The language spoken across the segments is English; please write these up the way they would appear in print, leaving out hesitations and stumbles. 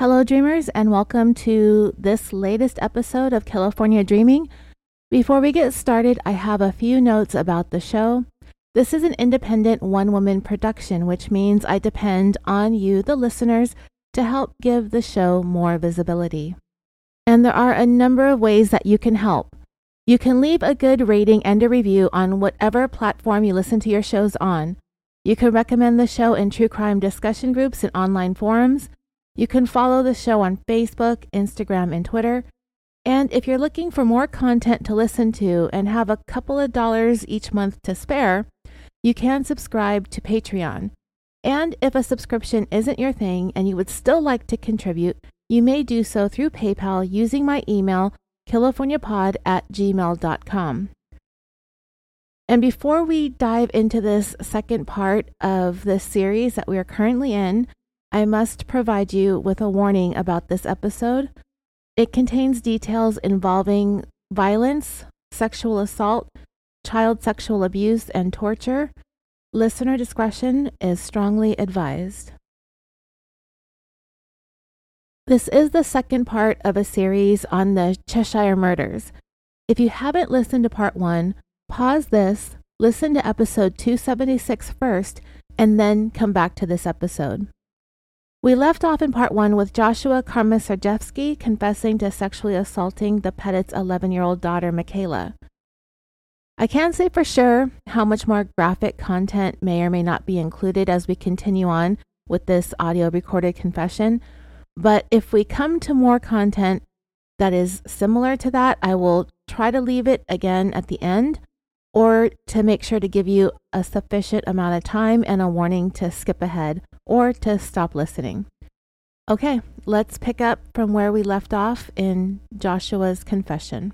Hello, dreamers, and welcome to this latest episode of California Dreaming. Before we get started, I have a few notes about the show. This is an independent one-woman production, which means I depend on you, the listeners, to help give the show more visibility. And there are a number of ways that you can help. You can leave a good rating and a review on whatever platform you listen to your shows on. You can recommend the show in true crime discussion groups and online forums. You can follow the show on Facebook, Instagram, and Twitter. And if you're looking for more content to listen to and have a couple of dollars each month to spare, you can subscribe to Patreon. And if a subscription isn't your thing and you would still like to contribute, you may do so through PayPal using my email, californiapod@gmail.com. And before we dive into this second part of this series that we are currently in, I must provide you with a warning about this episode. It contains details involving violence, sexual assault, child sexual abuse, and torture. Listener discretion is strongly advised. This is the second part of a series on the Cheshire murders. If you haven't listened to part 1, pause this, listen to episode 276 first, and then come back to this episode. We left off in part 1 with Joshua Komisarjevsky confessing to sexually assaulting the Pettit's 11-year-old daughter, Michaela. I can't say for sure how much more graphic content may or may not be included as we continue on with this audio recorded confession, but if we come to more content that is similar to that, I will try to leave it again at the end, or to make sure to give you a sufficient amount of time and a warning to skip ahead or to stop listening. Okay, let's pick up from where we left off in Joshua's confession.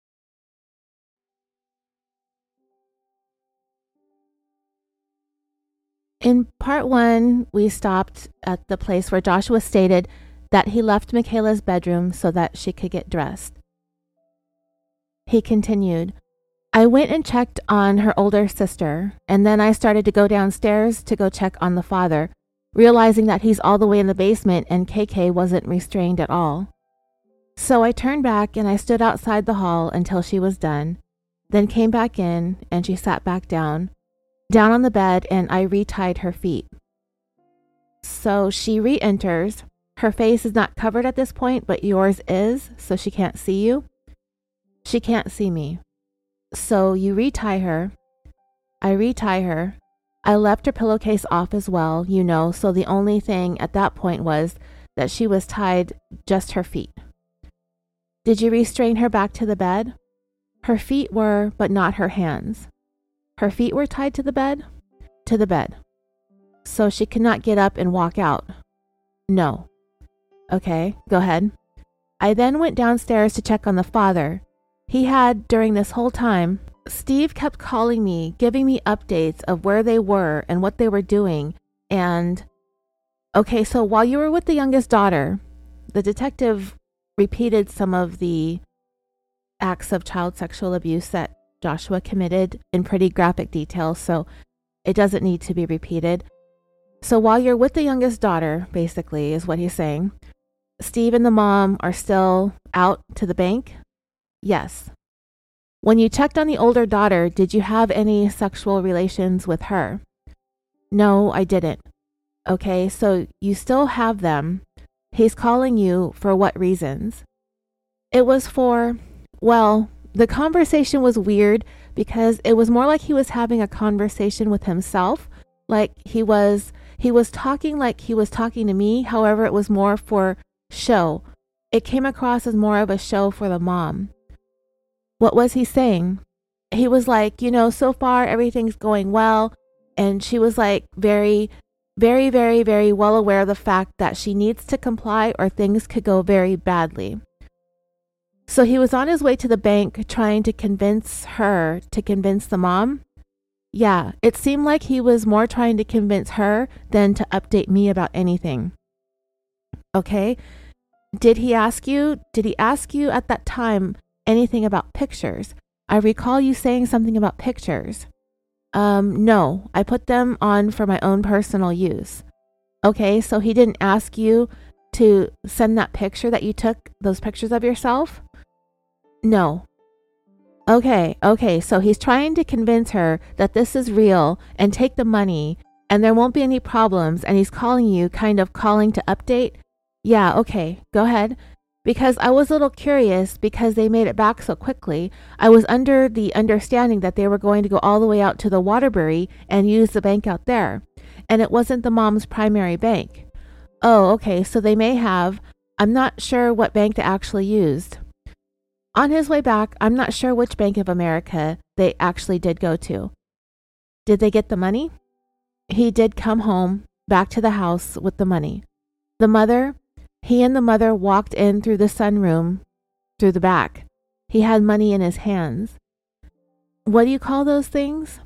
In part 1, we stopped at the place where Joshua stated that he left Michaela's bedroom so that she could get dressed. He continued, I went and checked on her older sister, and then I started to go downstairs to go check on the father, realizing that he's all the way in the basement and KK wasn't restrained at all. So I turned back and I stood outside the hall until she was done, then came back in and she sat back down on the bed, and I retied her feet. So she re-enters. Her face is not covered at this point, but yours is, so she can't see you. She can't see me. So you retie her. I retie her. I left her pillowcase off as well, so the only thing at that point was that she was tied just her feet. Did you restrain her back to the bed? Her feet were, but not her hands. Her feet were tied to the bed? To the bed. So she could not get up and walk out? No. Okay, go ahead. I then went downstairs to check on the father. He had, during this whole time, Steve kept calling me, giving me updates of where they were and what they were doing. And, okay, so while you were with the youngest daughter, the detective repeated some of the acts of child sexual abuse that Joshua committed in pretty graphic detail, so it doesn't need to be repeated. So while you're with the youngest daughter, basically, is what he's saying, Steve and the mom are still out to the bank? Yes. When you checked on the older daughter, did you have any sexual relations with her? No, I didn't. Okay, so you still have them. He's calling you for what reasons? It was for, well, the conversation was weird because it was more like he was having a conversation with himself, like he was talking like he was talking to me. However, it was more for show. It came across as more of a show for the mom. What was he saying? He was like, so far everything's going well. And she was like very, very, very, very well aware of the fact that she needs to comply or things could go very badly. So he was on his way to the bank trying to convince her to convince the mom. Yeah, it seemed like he was more trying to convince her than to update me about anything. Okay. Did he ask you at that time anything about pictures? I recall you saying something about pictures. No, I put them on for my own personal use. Okay, so he didn't ask you to send that picture that you took, those pictures of yourself? No. Okay, so he's trying to convince her that this is real and take the money and there won't be any problems, and he's calling you, kind of calling to update? Yeah, okay, go ahead. Because I was a little curious because they made it back so quickly. I was under the understanding that they were going to go all the way out to the Waterbury and use the bank out there. And it wasn't the mom's primary bank. Oh, okay, so they may have. I'm not sure what bank they actually used. On his way back, I'm not sure which Bank of America they actually did go to. Did they get the money? He did come home, back to the house with the money. He and the mother walked in through the sunroom, through the back. He had money in his hands. What do you call those things?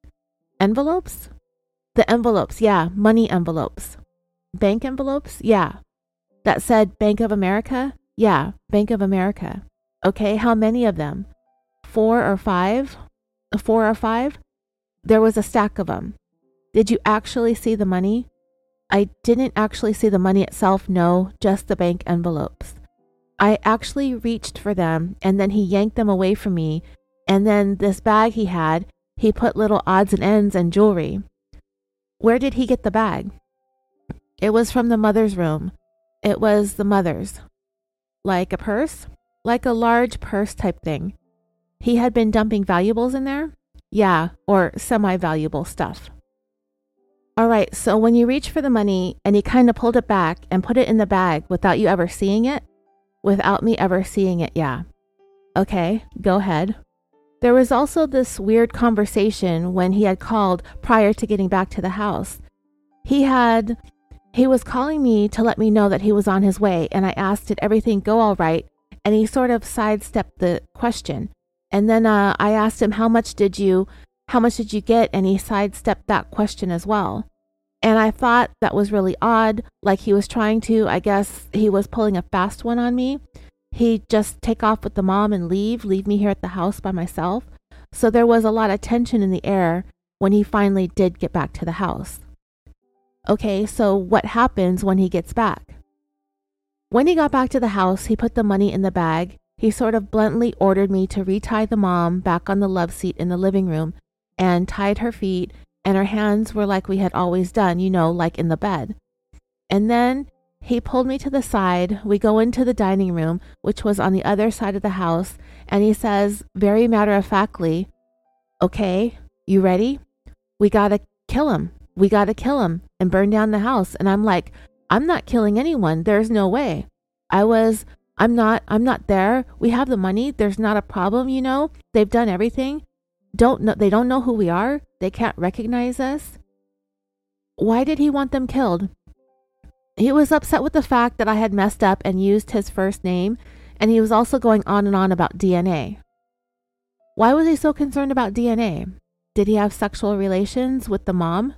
Envelopes? The envelopes, yeah, money envelopes. Bank envelopes? Yeah. That said Bank of America? Yeah, Bank of America. Okay, how many of them? 4 or 5? 4 or 5? There was a stack of them. Did you actually see the money? I didn't actually see the money itself, no, just the bank envelopes. I actually reached for them, and then he yanked them away from me, and then this bag he had, he put little odds and ends and jewelry. Where did he get the bag? It was from the mother's room. It was the mother's. Like a purse? Like a large purse type thing. He had been dumping valuables in there? Yeah, or semi-valuable stuff. All right, so when you reach for the money and he kind of pulled it back and put it in the bag without you ever seeing it? Without me ever seeing it, yeah. Okay, go ahead. There was also this weird conversation when he had called prior to getting back to the house. He was calling me to let me know that he was on his way, and I asked, did everything go all right? And he sort of sidestepped the question. And then I asked him, how much did you get? And he sidestepped that question as well. And I thought that was really odd, like he was trying to, I guess he was pulling a fast one on me. He'd just take off with the mom and leave me here at the house by myself. So there was a lot of tension in the air when he finally did get back to the house. Okay, so what happens when he gets back? When he got back to the house, he put the money in the bag. He sort of bluntly ordered me to retie the mom back on the love seat in the living room and tied her feet, and her hands were like we had always done, like in the bed. And then he pulled me to the side. We go into the dining room, which was on the other side of the house, and he says, very matter-of-factly, okay, you ready? We gotta kill him. We gotta kill him and burn down the house. And I'm like, I'm not killing anyone. There's no way. I'm not there. We have the money. There's not a problem, They've done everything. They don't know who we are. They can't recognize us. Why did he want them killed? He was upset with the fact that I had messed up and used his first name, and he was also going on and on about DNA. Why was he so concerned about DNA? Did he have sexual relations with the mom?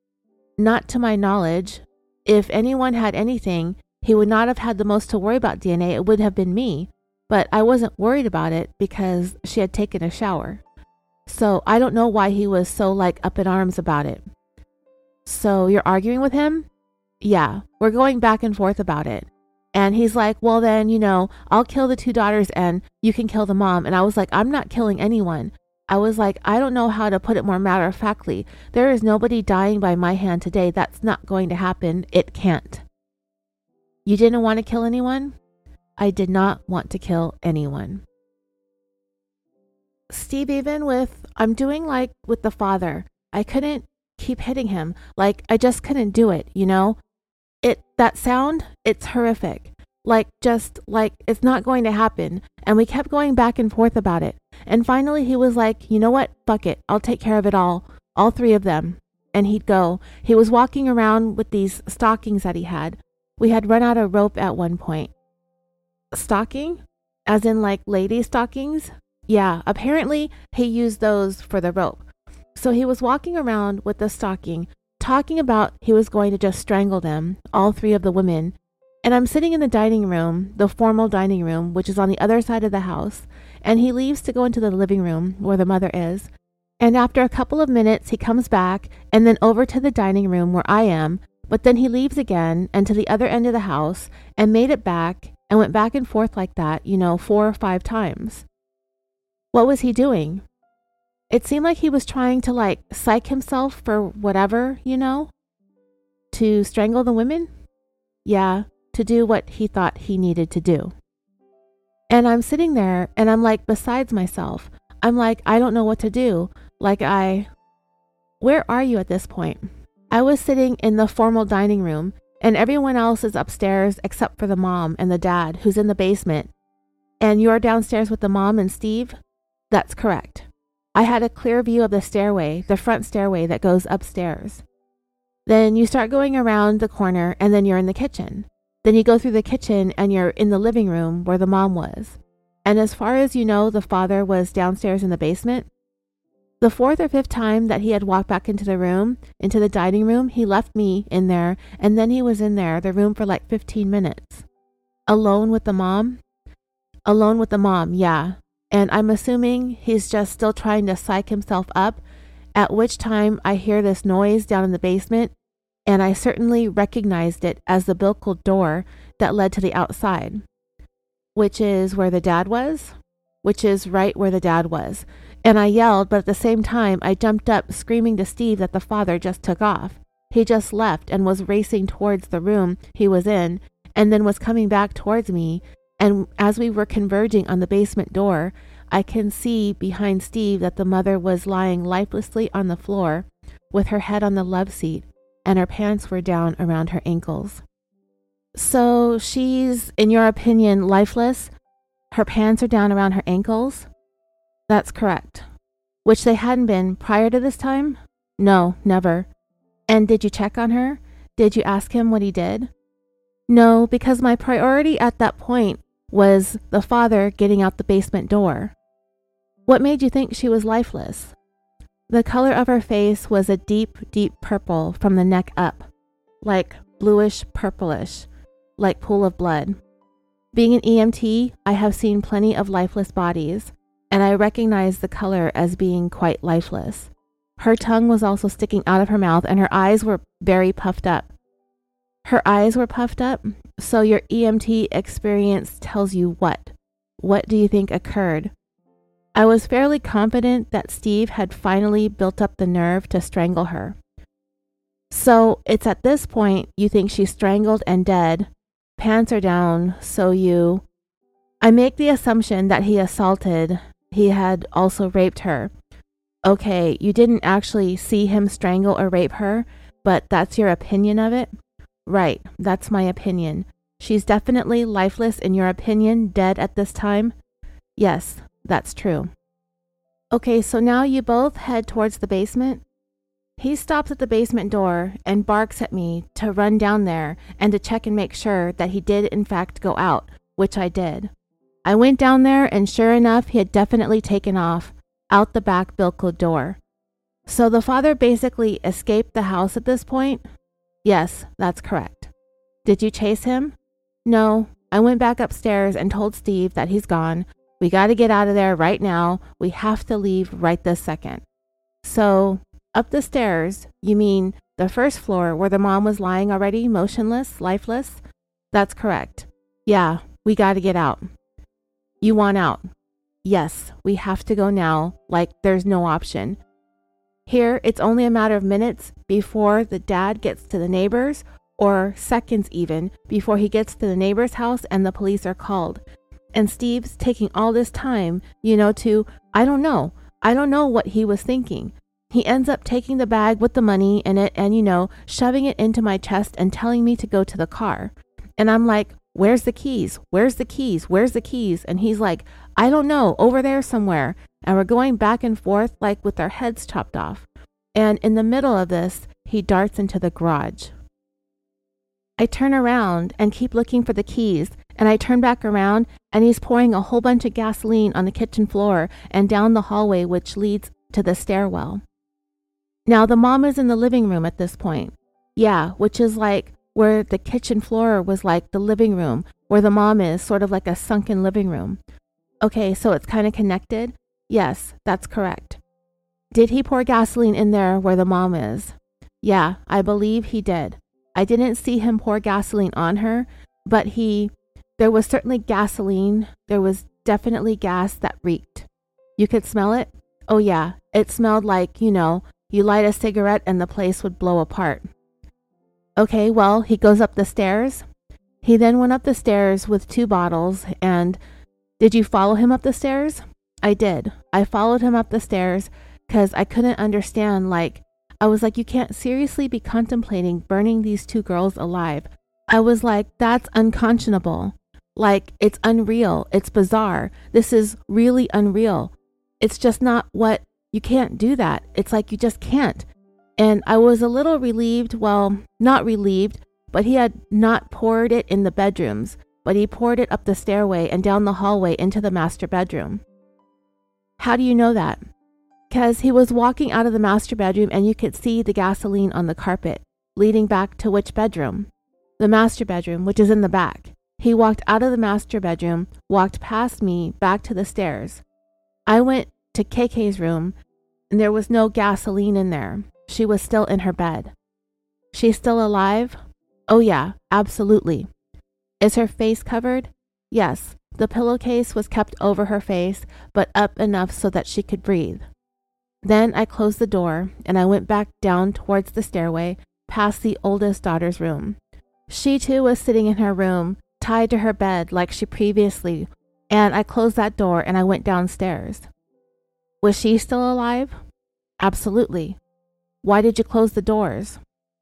Not to my knowledge. If anyone had anything, he would not have had the most to worry about DNA. It would have been me, but I wasn't worried about it because she had taken a shower. So I don't know why he was so up in arms about it. So you're arguing with him? Yeah, we're going back and forth about it. And he's like, well then, I'll kill the 2 daughters and you can kill the mom. And I was like, I'm not killing anyone. I was like, I don't know how to put it more matter-of-factly. There is nobody dying by my hand today. That's not going to happen. It can't. You didn't want to kill anyone? I did not want to kill anyone. Steve, even I'm doing with the father, I couldn't keep hitting him. I just couldn't do it, that sound, it's horrific. It's not going to happen. And we kept going back and forth about it. And finally he was like, you know what? Fuck it. I'll take care of it all 3 of them. And he'd go. He was walking around with these stockings that he had. We had run out of rope at one point. Stocking? As in lady stockings? Yeah, apparently he used those for the rope. So he was walking around with the stocking, talking about he was going to just strangle them, all 3 of the women. And I'm sitting in the dining room, the formal dining room, which is on the other side of the house, and he leaves to go into the living room where the mother is. And after a couple of minutes, he comes back and then over to the dining room where I am, But then he leaves again and to the other end of the house and made it back and went back and forth like that, 4 or 5 times. What was he doing? It seemed like he was trying to psych himself for whatever, to strangle the women. Yeah, to do what he thought he needed to do. And I'm sitting there and I'm besides myself. I'm I don't know what to do. Where are you at this point? I was sitting in the formal dining room and everyone else is upstairs except for the mom and the dad who's in the basement. And you're downstairs with the mom and Steve? That's correct. I had a clear view of the stairway, the front stairway that goes upstairs. Then you start going around the corner and then you're in the kitchen. Then you go through the kitchen and you're in the living room where the mom was. And as far as you know, the father was downstairs in the basement. The 4th or 5th time that he had walked back into the room, into the dining room, he left me in there and then he was in there, the room for 15 minutes. Alone with the mom? Alone with the mom, yeah. And I'm assuming he's just still trying to psych himself up, at which time I hear this noise down in the basement, and I certainly recognized it as the bilked door that led to the outside, which is where the dad was, which is right where the dad was. And I yelled, but at the same time, I jumped up screaming to Steve that the father just took off. He just left and was racing towards the room he was in, and then was coming back towards me. And as we were converging on the basement door, I can see behind Steve that the mother was lying lifelessly on the floor with her head on the love seat and her pants were down around her ankles. So she's, in your opinion, lifeless? Her pants are down around her ankles? That's correct. Which they hadn't been prior to this time? No, never. And did you check on her? Did you ask him what he did? No, because my priority at that point was the father getting out the basement door. What made you think she was lifeless? The color of her face was a deep, deep purple from the neck up, bluish purplish, like pool of blood. Being an EMT, I have seen plenty of lifeless bodies, and I recognize the color as being quite lifeless. Her tongue was also sticking out of her mouth, and her eyes were very puffed up. Her eyes were puffed up? So your EMT experience tells you what? What do you think occurred? I was fairly confident that Steve had finally built up the nerve to strangle her. So it's at this point you think she's strangled and dead. Pants are down, so I make the assumption that he had also raped her. Okay, you didn't actually see him strangle or rape her, but that's your opinion of it? Right, that's my opinion. She's definitely lifeless in your opinion, dead at this time? Yes, that's true. Okay, so now you both head towards the basement? He stops at the basement door and barks at me to run down there and to check and make sure that he did in fact go out, which I did. I went down there and sure enough, he had definitely taken off out the back bilked door. So the father basically escaped the house at this point? Yes, that's correct. Did you chase him? No, I went back upstairs and told Steve that he's gone. We got to get out of there right now. We have to leave right this second. So, up the stairs, you mean the first floor where the mom was lying already, motionless, lifeless? That's correct. Yeah, we got to get out. You want out? Yes, we have to go now, there's no option. Here, it's only a matter of minutes before the dad gets to the neighbors, or seconds even, before he gets to the neighbor's house and the police are called. And Steve's taking all this time, I don't know what he was thinking. He ends up taking the bag with the money in it and, shoving it into my chest and telling me to go to the car. And I'm like, where's the keys? Where's the keys? Where's the keys? And he's like, I don't know, over there somewhere. And we're going back and forth with our heads chopped off. And in the middle of this, he darts into the garage. I turn around and keep looking for the keys, and I turn back around and he's pouring a whole bunch of gasoline on the kitchen floor and down the hallway which leads to the stairwell. Now the mom is in the living room at this point. Yeah, which is where the kitchen floor was the living room, where the mom is, sort of like a sunken living room. Okay, so it's kind of connected? Yes, that's correct. Did he pour gasoline in there where the mom is? Yeah, I believe he did. I didn't see him pour gasoline on her, but there was certainly gasoline. There was definitely gas that reeked. You could smell it? Oh yeah, it smelled like, you light a cigarette and the place would blow apart. Okay, well, he goes up the stairs. He then went up the stairs with 2 bottles, and did you follow him up the stairs? I did. I followed him up the stairs because I couldn't understand, I was like, you can't seriously be contemplating burning these 2 girls alive. I was like, that's unconscionable. It's unreal. It's bizarre. This is really unreal. It's just not what, you can't do that. It's like you just can't. And I was a little relieved, well, not relieved, but he had not poured it in the bedrooms, but he poured it up the stairway and down the hallway into the master bedroom. How do you know that? Because he was walking out of the master bedroom and you could see the gasoline on the carpet, leading back to which bedroom? The master bedroom, which is in the back. He walked out of the master bedroom, walked past me, back to the stairs. I went to KK's room, and there was no gasoline in there. She was still in her bed. She's still alive? Oh yeah, absolutely. Is her face covered? Yes, the pillowcase was kept over her face, but up enough so that she could breathe. Then I closed the door, and I went back down towards the stairway, past the oldest daughter's room. She too was sitting in her room, tied to her bed like she previously, and I closed that door and I went downstairs. Was she still alive? Absolutely. Why did you close the doors?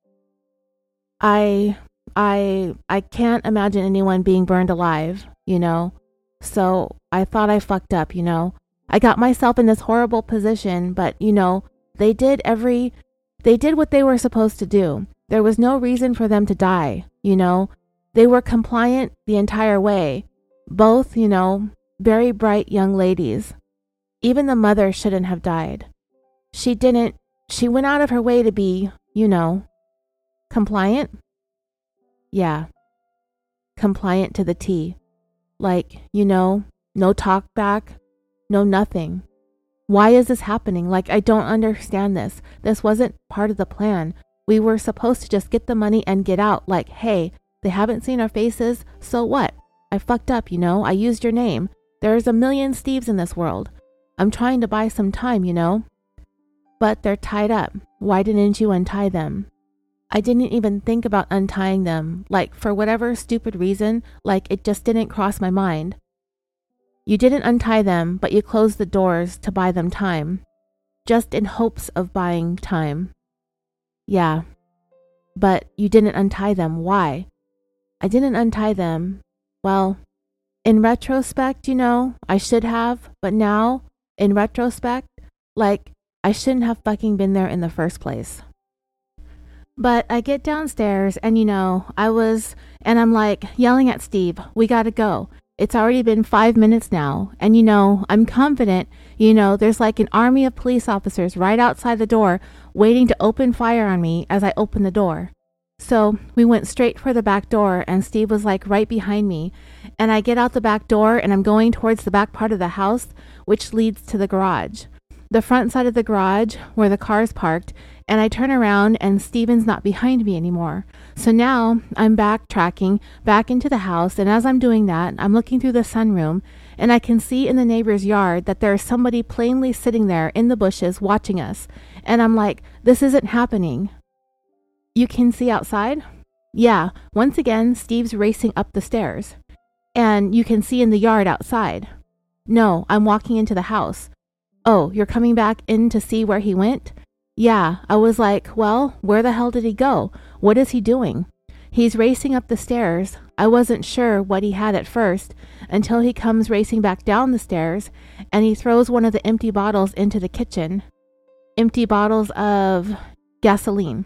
I can't imagine anyone being burned alive, So I thought I fucked up, I got myself in this horrible position, but, they did what they were supposed to do. There was no reason for them to die, They were compliant the entire way. Both, very bright young ladies. Even the mother shouldn't have died. She went out of her way to be, compliant? Yeah. Compliant to the T. No talk back, no nothing. Why is this happening? I don't understand this. This wasn't part of the plan. We were supposed to just get the money and get out. Hey, they haven't seen our faces, so what? I fucked up, I used your name. There's a million Steves in this world. I'm trying to buy some time, But they're tied up. Why didn't you untie them? I didn't even think about untying them. For whatever stupid reason, it just didn't cross my mind. You didn't untie them, but you closed the doors to buy them time. Just in hopes of buying time. Yeah. But you didn't untie them. Why? I didn't untie them. Well, in retrospect, I should have, but now, in retrospect, I shouldn't have fucking been there in the first place. But I get downstairs and, I'm yelling at Steve, we gotta go. It's already been 5 minutes now. And, I'm confident, there's an army of police officers right outside the door waiting to open fire on me as I open the door. So we went straight for the back door and Steve was right behind me. And I get out the back door and I'm going towards the back part of the house, which leads to the garage. The front side of the garage where the car's parked, and I turn around and Steven's not behind me anymore. So now I'm backtracking back into the house, and as I'm doing that, I'm looking through the sunroom, and I can see in the neighbor's yard that there's somebody plainly sitting there in the bushes watching us. And I'm like, this isn't happening. You can see outside? Yeah, once again, Steve's racing up the stairs. And you can see in the yard outside. No, I'm walking into the house. Oh, you're coming back in to see where he went? Yeah, I was like, well, where the hell did he go? What is he doing? He's racing up the stairs. I wasn't sure what he had at first until he comes racing back down the stairs and he throws one of the empty bottles into the kitchen. Empty bottles of gasoline.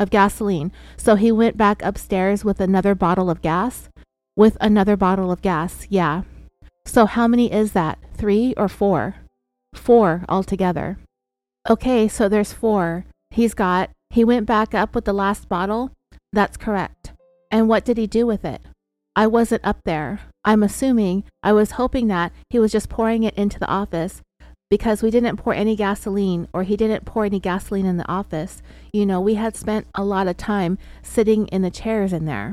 So he went back upstairs with another bottle of gas? With another bottle of gas, yeah. So how many is that? 3 or 4? 4 altogether. Okay, so there's 4. He went back up with the last bottle? That's correct. And what did he do with it? I wasn't up there. I was hoping that he was just pouring it into the office, because we didn't pour any gasoline, or he didn't pour any gasoline in the office. We had spent a lot of time sitting in the chairs in there.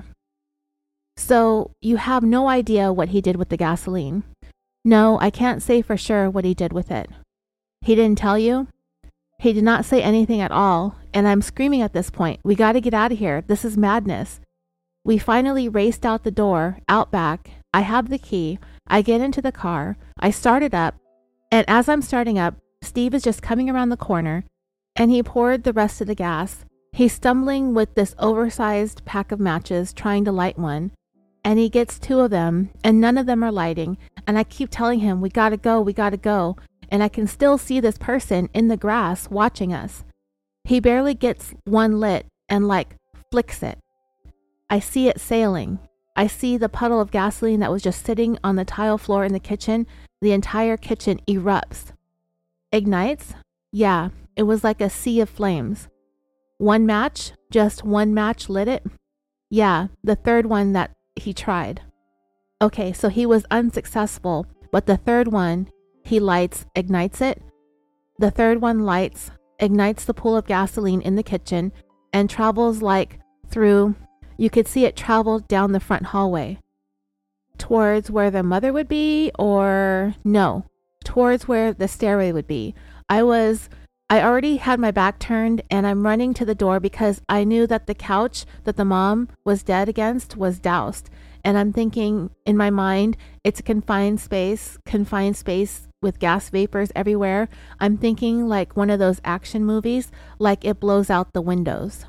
So you have no idea what he did with the gasoline. No, I can't say for sure what he did with it. He didn't tell you? He did not say anything at all, and I'm screaming at this point, we got to get out of here. This is madness. We finally raced out the door, out back. I have the key. I get into the car. I start it up, and as I'm starting up, Steve is just coming around the corner, and he poured the rest of the gas. He's stumbling with this oversized pack of matches, trying to light one, and he gets 2 of them, and none of them are lighting, and I keep telling him, we gotta go, and I can still see this person in the grass watching us. He barely gets one lit and flicks it. I see it sailing. I see the puddle of gasoline that was just sitting on the tile floor in the kitchen. The entire kitchen erupts. Ignites? Yeah, it was like a sea of flames. One match? Just one match lit it? Yeah, the third one that he tried. Okay, so he was unsuccessful, but the third one he lights, ignites it. The third one lights, ignites the pool of gasoline in the kitchen, and travels through, you could see it travel down the front hallway. Towards where the mother would be, or no, towards where the stairway would be. I already had my back turned, and I'm running to the door because I knew that the couch that the mom was dead against was doused. And I'm thinking in my mind, it's a confined space with gas vapors everywhere. I'm thinking like one of those action movies, like it blows out the windows.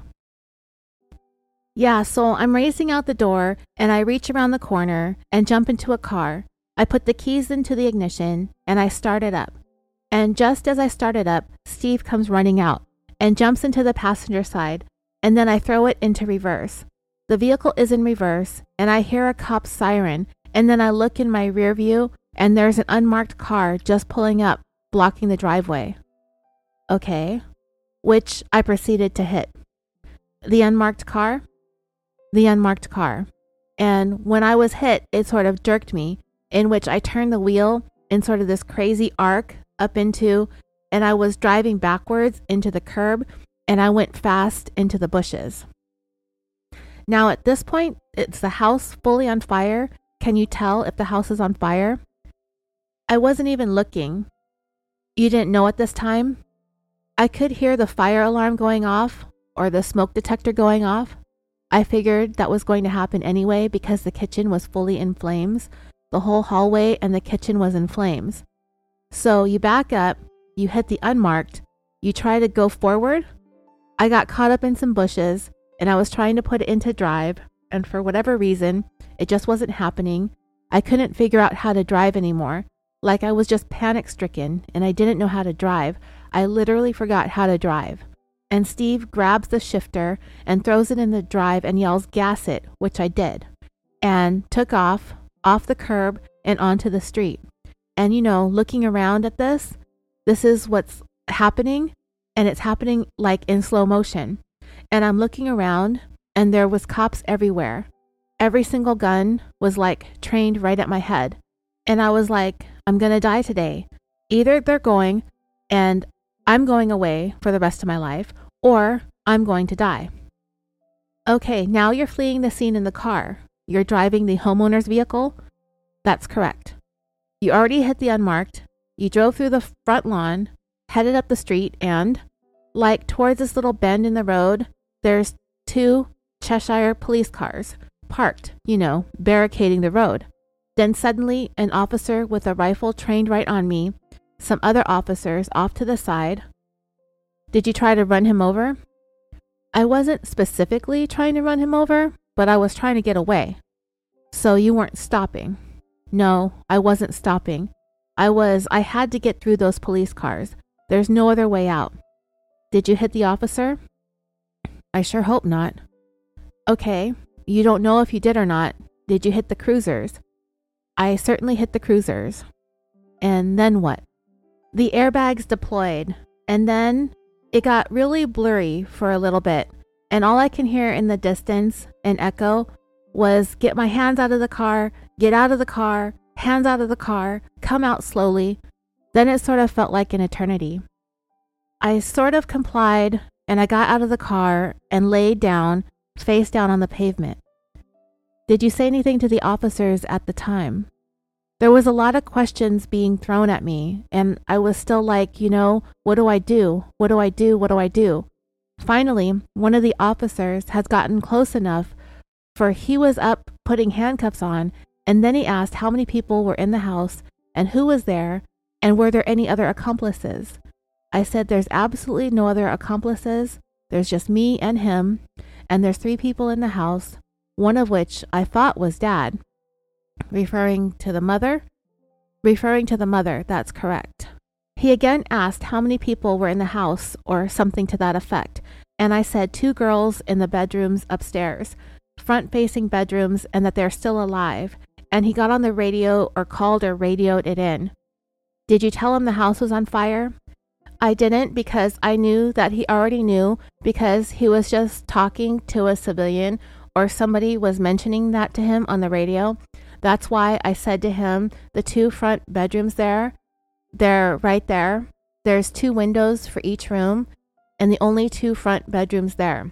Yeah, so I'm racing out the door, and I reach around the corner and jump into a car. I put the keys into the ignition, and I start it up. And just as I start it up, Steve comes running out and jumps into the passenger side, and then I throw it into reverse. The vehicle is in reverse, and I hear a cop's siren, and then I look in my rear view, and there's an unmarked car just pulling up, blocking the driveway. Okay, which I proceeded to hit. The unmarked car. And when I was hit, it sort of jerked me, in which I turned the wheel in sort of this crazy arc up into, and I was driving backwards into the curb, and I went fast into the bushes. Now at this point, it's the house fully on fire. Can you tell if the house is on fire? I wasn't even looking. You didn't know at this time? I could hear the fire alarm going off, or the smoke detector going off. I figured that was going to happen anyway because the kitchen was fully in flames. The whole hallway and the kitchen was in flames. So you back up, you hit the unmarked, you try to go forward. I got caught up in some bushes, and I was trying to put it into drive, and for whatever reason, it just wasn't happening. I couldn't figure out how to drive anymore. Like I was just panic-stricken, and I didn't know how to drive. I literally forgot how to drive. And Steve grabs the shifter and throws it in the drive and yells, "Gas it," which I did, and took off the curb and onto the street. And looking around at this is what's happening, and it's happening like in slow motion. And I'm looking around, and there was cops everywhere. Every single gun was trained right at my head. And I was like, I'm going to die today. Either they're going and I'm going away for the rest of my life, or I'm going to die. Okay, now you're fleeing the scene in the car. You're driving the homeowner's vehicle? That's correct. You already hit the unmarked. You drove through the front lawn, headed up the street, and towards this little bend in the road, there's 2 Cheshire police cars parked, barricading the road. Then suddenly an officer with a rifle trained right on me, some other officers off to the side. Did you try to run him over? I wasn't specifically trying to run him over, but I was trying to get away. So you weren't stopping? No, I wasn't stopping. I had to get through those police cars. There's no other way out. Did you hit the officer? I sure hope not. Okay, you don't know if you did or not. Did you hit the cruisers? I certainly hit the cruisers. And then what? The airbags deployed, and then it got really blurry for a little bit, and all I can hear in the distance, an echo, was get my hands out of the car, get out of the car, hands out of the car, come out slowly. Then it sort of felt like an eternity. I sort of complied, and I got out of the car and laid down, face down on the pavement. Did you say anything to the officers at the time? There was a lot of questions being thrown at me, and I was still like, what do I do? What do I do? What do I do? Finally, one of the officers has gotten close enough, for he was up putting handcuffs on, and then he asked how many people were in the house and who was there, and were there any other accomplices. I said there's absolutely no other accomplices. There's just me and him, and there's 3 people in the house, one of which I thought was Dad. Referring to the mother, that's correct. He again asked how many people were in the house or something to that effect, and I said 2 girls in the bedrooms upstairs, front-facing bedrooms, and that they're still alive, and he got on the radio or called or radioed it in. Did you tell him the house was on fire? I didn't, because I knew that he already knew, because he was just talking to a civilian or somebody was mentioning that to him on the radio. That's why I said to him, the 2 front bedrooms they're right there. There's 2 windows for each room and the only 2 front bedrooms there.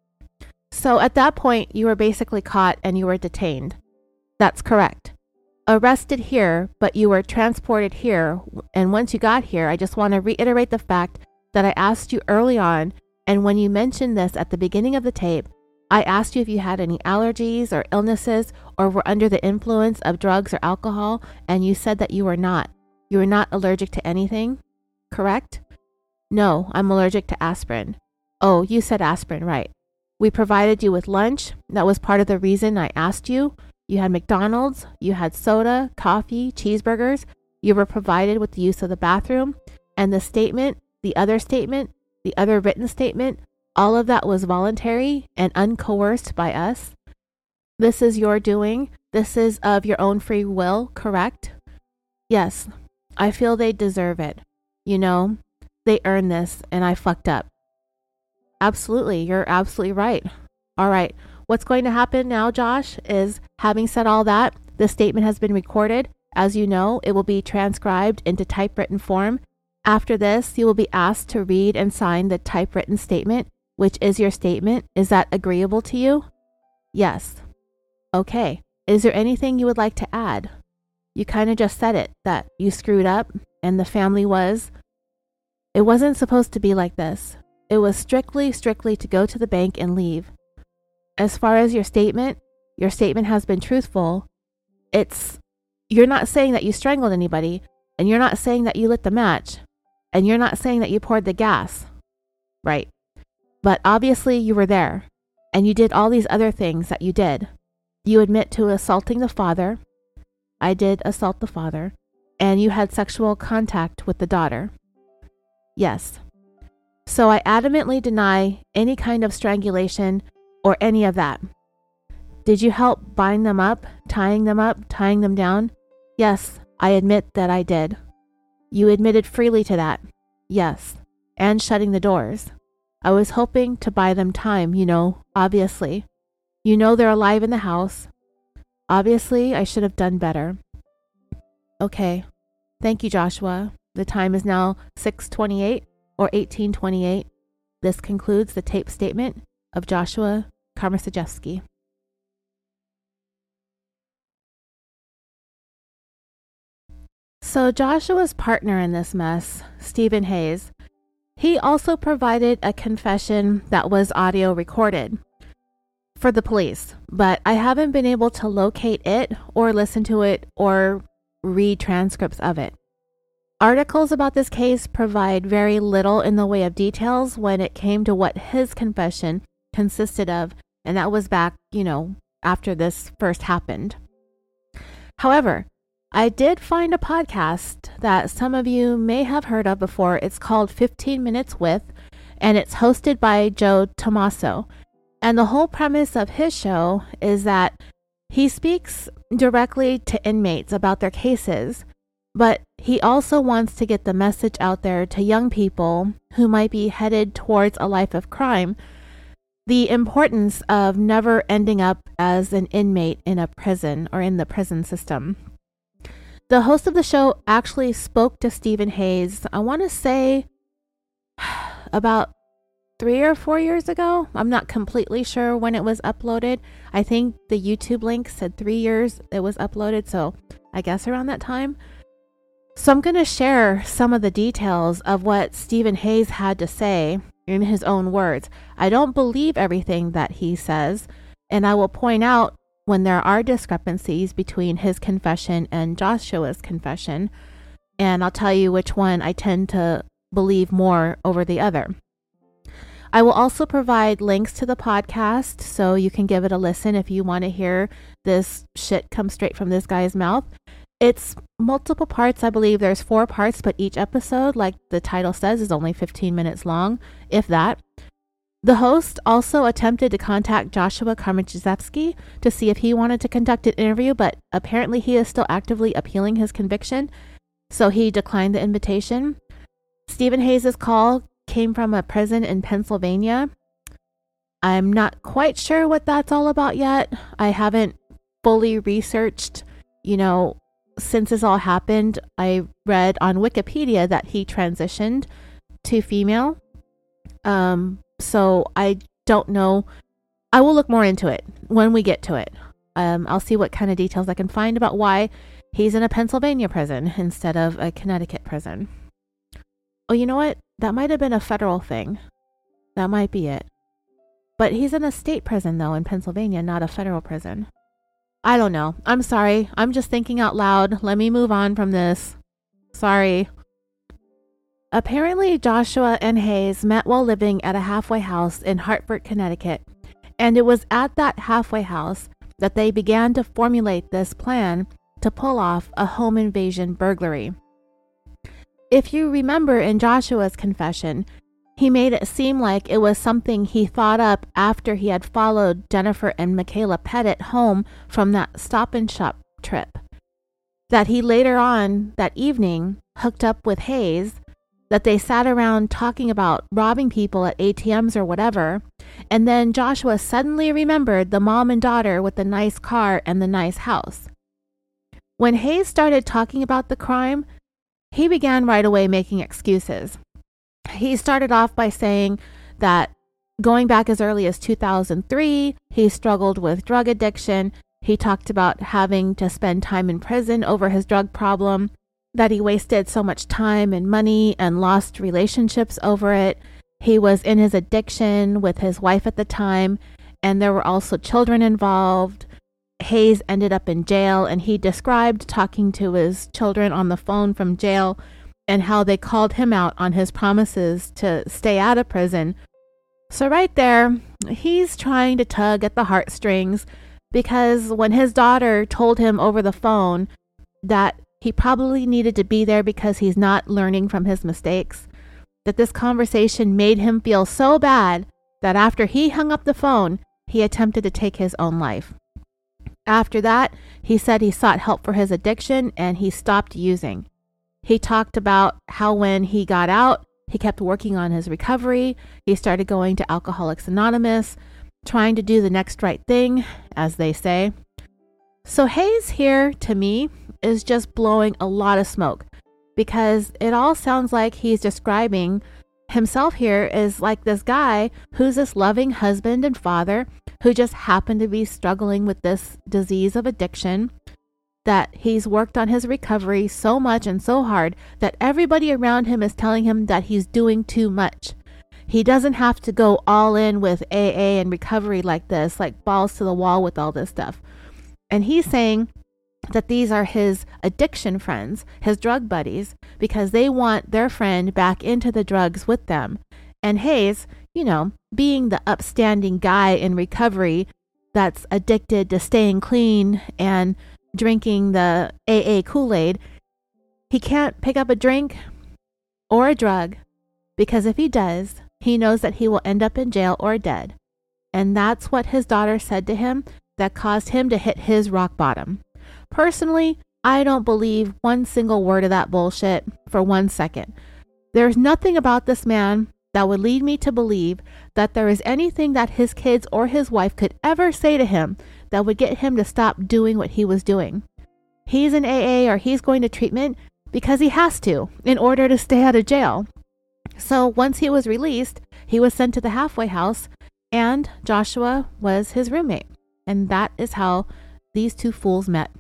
So at that point, you were basically caught and you were detained. That's correct. Arrested here, but you were transported here. And once you got here, I just want to reiterate the fact that I asked you early on, and when you mentioned this at the beginning of the tape, I asked you if you had any allergies or illnesses or were under the influence of drugs or alcohol, and you said that you were not. You were not allergic to anything, correct? No, I'm allergic to aspirin. Oh, you said aspirin, right. We provided you with lunch. That was part of the reason I asked you. You had McDonald's, you had soda, coffee, cheeseburgers. You were provided with the use of the bathroom, and the statement, the other written statement, all of that was voluntary and uncoerced by us. This is your doing. This is of your own free will, correct? Yes, I feel they deserve it. They earned this, and I fucked up. Absolutely, you're absolutely right. All right, what's going to happen now, Josh, is having said all that, the statement has been recorded. As you know, it will be transcribed into typewritten form. After this, you will be asked to read and sign the typewritten statement, which is your statement. Is that agreeable to you? Yes. Okay. Is there anything you would like to add? You kind of just said it, that you screwed up and the family was. It wasn't supposed to be like this. It was strictly to go to the bank and leave. As far as your statement has been truthful. You're not saying that you strangled anybody, and you're not saying that you lit the match, and you're not saying that you poured the gas. Right. But obviously you were there, and you did all these other things that you did. You admit to assaulting the father. I did assault the father. And you had sexual contact with the daughter. Yes. So I adamantly deny any kind of strangulation or any of that. Did you help bind them up, tying them down? Yes, I admit that I did. You admitted freely to that. Yes. And shutting the doors. I was hoping to buy them time, obviously. They're alive in the house. Obviously, I should have done better. Okay. Thank you, Joshua. The time is now 6:28 or 18:28. This concludes the tape statement of Joshua Karmasajewski. So Joshua's partner in this mess, Stephen Hayes, he also provided a confession that was audio recorded for the police, but I haven't been able to locate it or listen to it or read transcripts of it. Articles about this case provide very little in the way of details when it came to what his confession consisted of, and that was back, after this first happened. However, I did find a podcast that some of you may have heard of before. It's called 15 Minutes With, and it's hosted by Joe Tomaso. And the whole premise of his show is that he speaks directly to inmates about their cases, but he also wants to get the message out there to young people who might be headed towards a life of crime, the importance of never ending up as an inmate in a prison or in the prison system. The host of the show actually spoke to Stephen Hayes, I want to say about 3 or 4 years ago. I'm not completely sure when it was uploaded. I think the YouTube link said 3 years it was uploaded, so I guess around that time. So I'm going to share some of the details of what Stephen Hayes had to say in his own words. I don't believe everything that he says, and I will point out when there are discrepancies between his confession and Joshua's confession, and I'll tell you which one I tend to believe more over the other. I will also provide links to the podcast so you can give it a listen if you want to hear this shit come straight from this guy's mouth. It's multiple parts. I believe there's 4 parts, but each episode, like the title says, is only 15 minutes long, if that. The host also attempted to contact Joshua Karmachevsky to see if he wanted to conduct an interview, but apparently he is still actively appealing his conviction, so he declined the invitation. Stephen Hayes' call came from a prison in Pennsylvania. I'm not quite sure what that's all about yet. I haven't fully researched, since this all happened. I read on Wikipedia that he transitioned to female. So I don't know. I will look more into it when we get to it. I'll see what kind of details I can find about why he's in a Pennsylvania prison instead of a Connecticut prison. Oh, you know what? That might have been a federal thing. That might be it. But he's in a state prison, though, in Pennsylvania, not a federal prison. I don't know. I'm sorry. I'm just thinking out loud. Let me move on from this. Sorry. Apparently, Joshua and Hayes met while living at a halfway house in Hartford, Connecticut. And it was at that halfway house that they began to formulate this plan to pull off a home invasion burglary. If you remember in Joshua's confession, he made it seem like it was something he thought up after he had followed Jennifer and Michaela Pettit home from that Stop and Shop trip. That he later on that evening hooked up with Hayes, that they sat around talking about robbing people at ATMs or whatever, and then Joshua suddenly remembered the mom and daughter with the nice car and the nice house. When Hayes started talking about the crime, he began right away making excuses. He started off by saying that going back as early as 2003, he struggled with drug addiction. He talked about having to spend time in prison over his drug problem, that he wasted so much time and money and lost relationships over it. He was in his addiction with his wife at the time, and there were also children involved. Hayes ended up in jail, and he described talking to his children on the phone from jail and how they called him out on his promises to stay out of prison. So right there, he's trying to tug at the heartstrings, because when his daughter told him over the phone that he probably needed to be there because he's not learning from his mistakes, that this conversation made him feel so bad that after he hung up the phone, he attempted to take his own life. After that, he said he sought help for his addiction and he stopped using. He talked about how when he got out, he kept working on his recovery. He started going to Alcoholics Anonymous, trying to do the next right thing, as they say. So Hayes here, to me, is just blowing a lot of smoke, because it all sounds like he's describing himself here as like this guy who's this loving husband and father who just happened to be struggling with this disease of addiction, that he's worked on his recovery so much and so hard that everybody around him is telling him that he's doing too much. He doesn't have to go all in with AA and recovery like this, like balls to the wall with all this stuff. And he's saying that these are his addiction friends, his drug buddies, because they want their friend back into the drugs with them. And Hayes, being the upstanding guy in recovery that's addicted to staying clean and drinking the AA Kool-Aid, he can't pick up a drink or a drug, because if he does, he knows that he will end up in jail or dead. And that's what his daughter said to him that caused him to hit his rock bottom. Personally, I don't believe one single word of that bullshit for 1 second. There's nothing about this man that would lead me to believe that there is anything that his kids or his wife could ever say to him that would get him to stop doing what he was doing. He's in AA or he's going to treatment because he has to in order to stay out of jail. So once he was released, he was sent to the halfway house and Joshua was his roommate. And that is how these two fools met.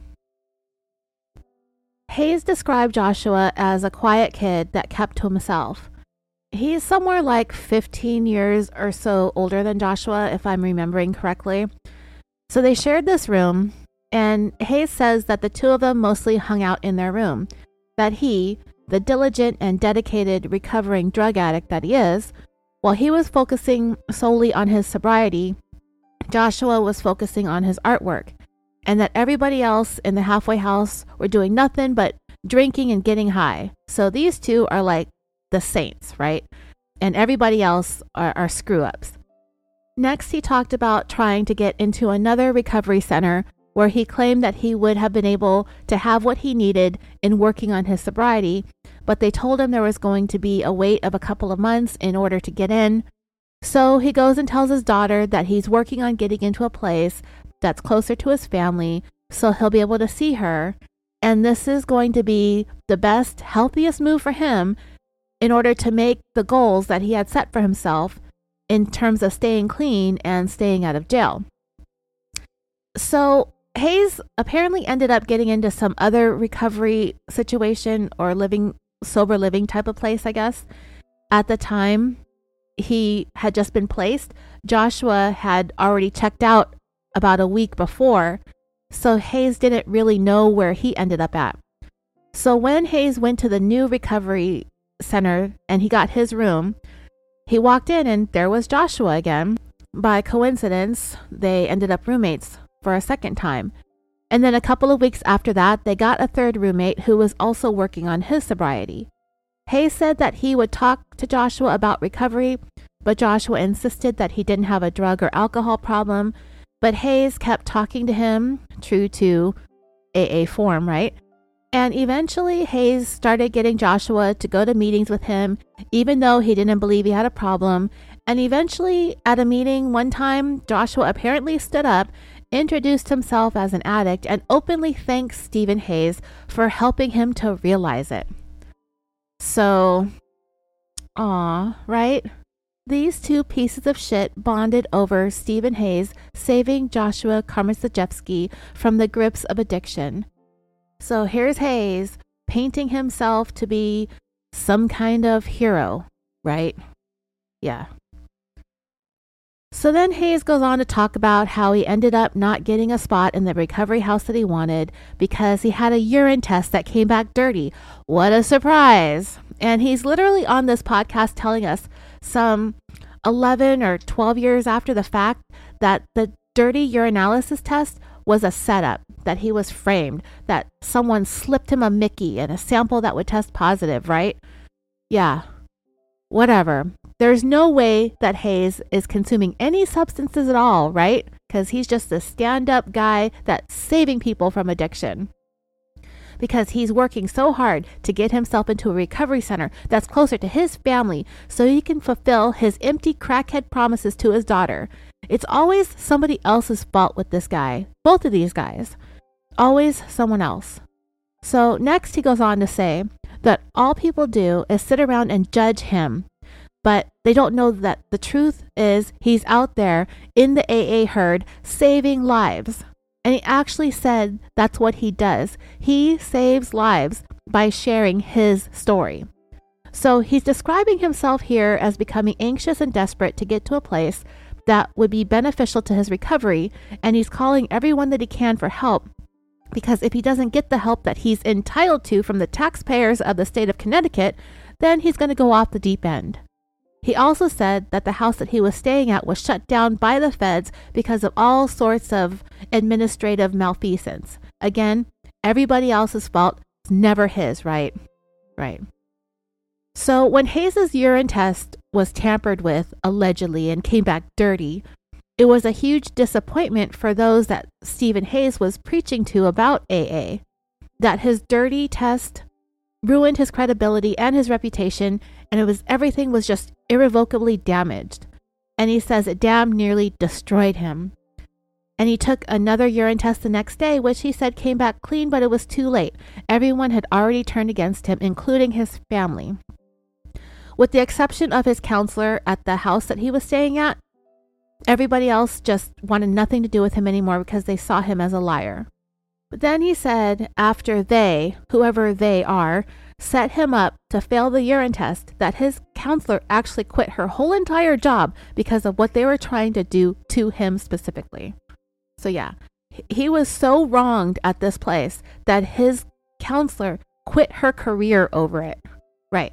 Hayes described Joshua as a quiet kid that kept to himself. He's somewhere like 15 years or so older than Joshua, if I'm remembering correctly. So they shared this room, and Hayes says that the two of them mostly hung out in their room, that he, the diligent and dedicated recovering drug addict that he is, while he was focusing solely on his sobriety, Joshua was focusing on his artwork, and that everybody else in the halfway house were doing nothing but drinking and getting high. So these two are like the saints, right? And everybody else are screw-ups. Next, he talked about trying to get into another recovery center where he claimed that he would have been able to have what he needed in working on his sobriety, but they told him there was going to be a wait of a couple of months in order to get in. So he goes and tells his daughter that he's working on getting into a place that's closer to his family, so he'll be able to see her. And this is going to be the best, healthiest move for him in order to make the goals that he had set for himself in terms of staying clean and staying out of jail. So Hayes apparently ended up getting into some other recovery situation or sober living type of place, I guess. At the time he had just been placed, Joshua had already checked out about a week before, so Hayes didn't really know where he ended up at. So when Hayes went to the new recovery center and he got his room, he walked in and there was Joshua again. By coincidence, they ended up roommates for a second time. And then a couple of weeks after that, they got a third roommate who was also working on his sobriety. Hayes said that he would talk to Joshua about recovery, but Joshua insisted that he didn't have a drug or alcohol problem. But Hayes kept talking to him, true to AA form, right? And eventually Hayes started getting Joshua to go to meetings with him, even though he didn't believe he had a problem. And eventually at a meeting one time, Joshua apparently stood up, introduced himself as an addict, and openly thanked Stephen Hayes for helping him to realize it. So, right? These two pieces of shit bonded over Stephen Hayes saving Joshua Karmazejewski from the grips of addiction. So here's Hayes painting himself to be some kind of hero, right? Yeah. So then Hayes goes on to talk about how he ended up not getting a spot in the recovery house that he wanted because he had a urine test that came back dirty. What a surprise. And he's literally on this podcast telling us some 11 or 12 years after the fact that the dirty urinalysis test was a setup, that he was framed, that someone slipped him a Mickey and a sample that would test positive, right? Yeah, whatever. There's no way that Hayes is consuming any substances at all, right? Because he's just a stand-up guy that's saving people from addiction. Because he's working so hard to get himself into a recovery center that's closer to his family so he can fulfill his empty crackhead promises to his daughter. It's always somebody else's fault with this guy. Both of these guys. Always someone else. So next he goes on to say that all people do is sit around and judge him. But they don't know that the truth is he's out there in the AA herd saving lives. And he actually said that's what he does. He saves lives by sharing his story. So he's describing himself here as becoming anxious and desperate to get to a place that would be beneficial to his recovery. And he's calling everyone that he can for help. Because if he doesn't get the help that he's entitled to from the taxpayers of the state of Connecticut, then he's going to go off the deep end. He also said that the house that he was staying at was shut down by the feds because of all sorts of administrative malfeasance. Again, everybody else's fault. It's never his, right? Right. So when Hayes' urine test was tampered with, allegedly, and came back dirty, it was a huge disappointment for those that Stephen Hayes was preaching to about AA. That his dirty test ruined his credibility and his reputation, and everything was just irrevocably damaged. And he says it damn nearly destroyed him. And he took another urine test the next day, which he said came back clean, but it was too late. Everyone had already turned against him, including his family. With the exception of his counselor at the house that he was staying at, everybody else just wanted nothing to do with him anymore because they saw him as a liar. But then he said after they, whoever they are, set him up to fail the urine test, that his counselor actually quit her whole entire job because of what they were trying to do to him specifically. So yeah, he was so wronged at this place that his counselor quit her career over it. Right.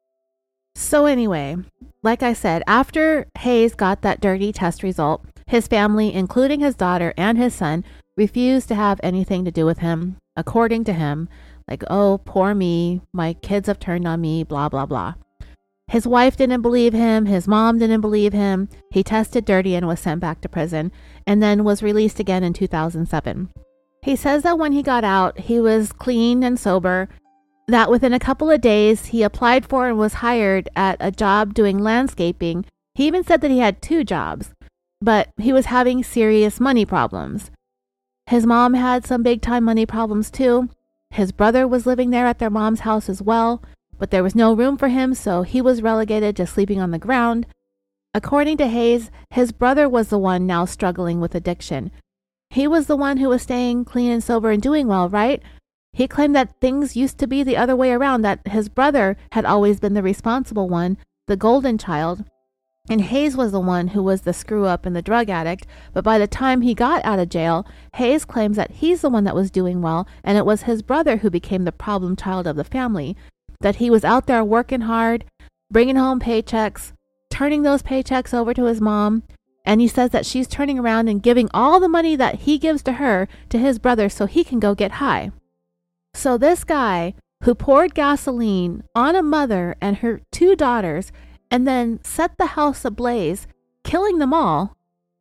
So anyway, like I said, after Hayes got that dirty test result, his family, including his daughter and his son, refused to have anything to do with him, according to him. Like, oh, poor me, my kids have turned on me, blah, blah, blah. His wife didn't believe him. His mom didn't believe him. He tested dirty and was sent back to prison and then was released again in 2007. He says that when he got out, he was clean and sober, that within a couple of days, he applied for and was hired at a job doing landscaping. He even said that he had 2 jobs, but he was having serious money problems. His mom had some big time money problems too. His brother was living there at their mom's house as well, but there was no room for him, so he was relegated to sleeping on the ground. According to Hayes, his brother was the one now struggling with addiction. He was the one who was staying clean and sober and doing well, right? He claimed that things used to be the other way around, that his brother had always been the responsible one, the golden child, and Hayes was the one who was the screw-up and the drug addict. But by the time he got out of jail, Hayes claims that he's the one that was doing well, and it was his brother who became the problem child of the family, that he was out there working hard, bringing home paychecks, turning those paychecks over to his mom, and he says that she's turning around and giving all the money that he gives to her to his brother so he can go get high. So this guy who poured gasoline on a mother and her 2 daughters and then set the house ablaze, killing them all,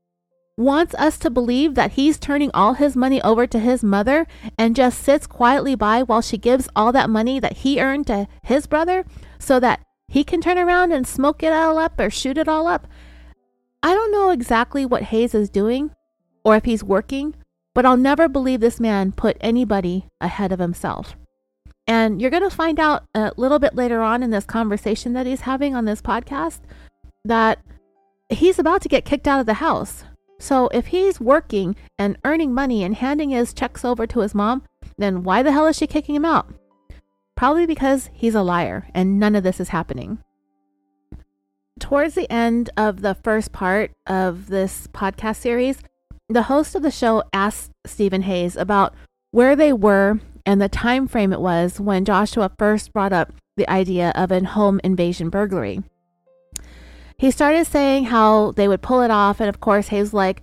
wants us to believe that he's turning all his money over to his mother and just sits quietly by while she gives all that money that he earned to his brother so that he can turn around and smoke it all up or shoot it all up. I don't know exactly what Hayes is doing or if he's working, but I'll never believe this man put anybody ahead of himself. And you're going to find out a little bit later on in this conversation that he's having on this podcast that he's about to get kicked out of the house. So if he's working and earning money and handing his checks over to his mom, then why the hell is she kicking him out? Probably because he's a liar and none of this is happening. Towards the end of the first part of this podcast series, the host of the show asked Stephen Hayes about where they were and the time frame it was when Joshua first brought up the idea of a home invasion burglary. He started saying how they would pull it off, and of course Hayes was like,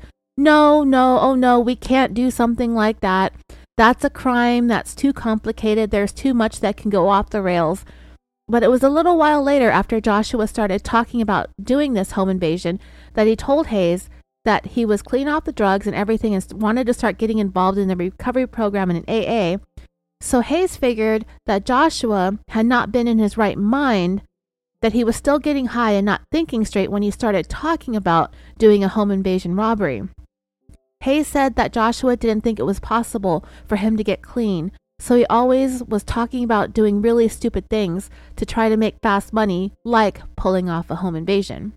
no, we can't do something like that. That's a crime. That's too complicated. There's too much that can go off the rails. But it was a little while later, after Joshua started talking about doing this home invasion, that he told Hayes that he was clean off the drugs and everything and wanted to start getting involved in the recovery program in an AA. So Hayes figured that Joshua had not been in his right mind, that he was still getting high and not thinking straight when he started talking about doing a home invasion robbery. Hayes said that Joshua didn't think it was possible for him to get clean, so he always was talking about doing really stupid things to try to make fast money, like pulling off a home invasion.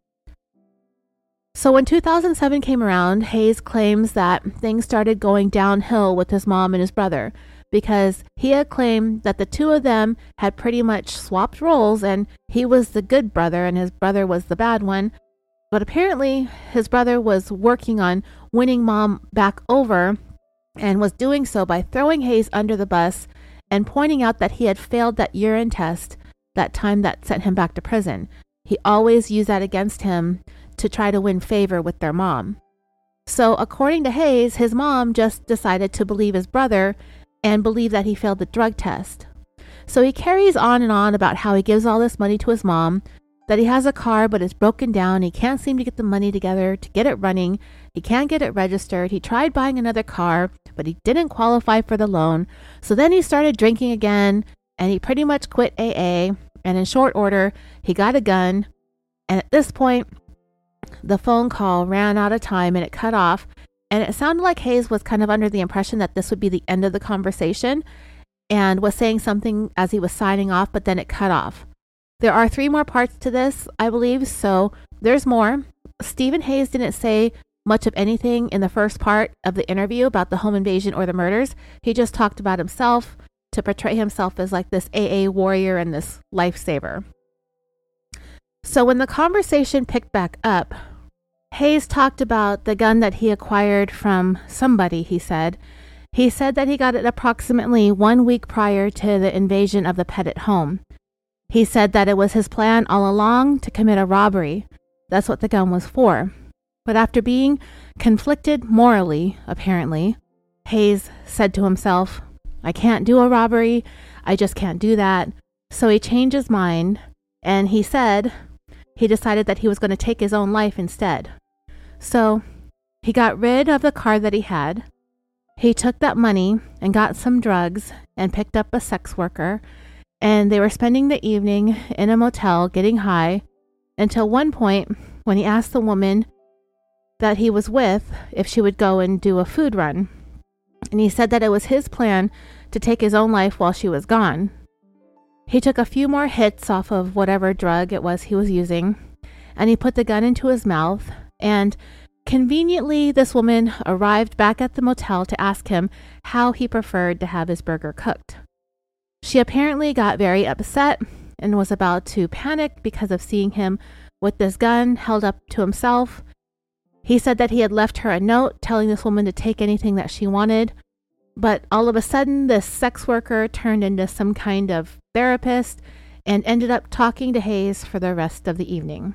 So when 2007 came around, Hayes claims that things started going downhill with his mom and his brother, because he had claimed that the 2 of them had pretty much swapped roles and he was the good brother and his brother was the bad one. But apparently his brother was working on winning mom back over and was doing so by throwing Hayes under the bus and pointing out that he had failed that urine test that time that sent him back to prison. He always used that against him to try to win favor with their mom. So according to Hayes, his mom just decided to believe his brother and believe that he failed the drug test. So he carries on and on about how he gives all this money to his mom, that he has a car but it's broken down, he can't seem to get the money together to get it running, he can't get it registered, he tried buying another car but he didn't qualify for the loan, so then he started drinking again and he pretty much quit AA, and in short order he got a gun, and at this point the phone call ran out of time and it cut off, And it sounded like Hayes was kind of under the impression that this would be the end of the conversation and was saying something as he was signing off, but then it cut off. There are 3 more parts to this, I believe, so there's more. Stephen Hayes didn't say much of anything in the first part of the interview about the home invasion or the murders. He just talked about himself to portray himself as like this AA warrior and this lifesaver. So when the conversation picked back up, Hayes talked about the gun that he acquired from somebody, he said. He said that he got it approximately 1 week prior to the invasion of the Pettit home. He said that it was his plan all along to commit a robbery. That's what the gun was for. But after being conflicted morally, apparently, Hayes said to himself, I can't do a robbery. I just can't do that. So he changed his mind, and he said he decided that he was going to take his own life instead. So he got rid of the car that he had. He took that money and got some drugs and picked up a sex worker, and they were spending the evening in a motel getting high until one point when he asked the woman that he was with if she would go and do a food run. And he said that it was his plan to take his own life while she was gone. He took a few more hits off of whatever drug it was he was using, and he put the gun into his mouth, and conveniently this woman arrived back at the motel to ask him how he preferred to have his burger cooked. She apparently got very upset and was about to panic because of seeing him with this gun held up to himself. He said that he had left her a note telling this woman to take anything that she wanted, but all of a sudden this sex worker turned into some kind of therapist and ended up talking to Hayes for the rest of the evening.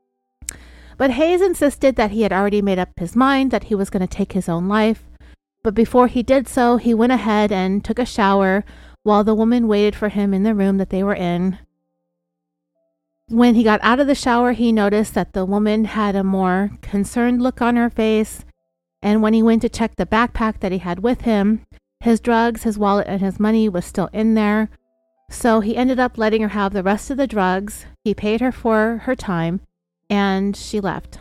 But Hayes insisted that he had already made up his mind that he was going to take his own life, but before he did so, he went ahead and took a shower while the woman waited for him in the room that they were in. When he got out of the shower, he noticed that the woman had a more concerned look on her face, and when he went to check the backpack that he had with him, his drugs, his wallet, and his money was still in there. So he ended up letting her have the rest of the drugs. He paid her for her time, and she left.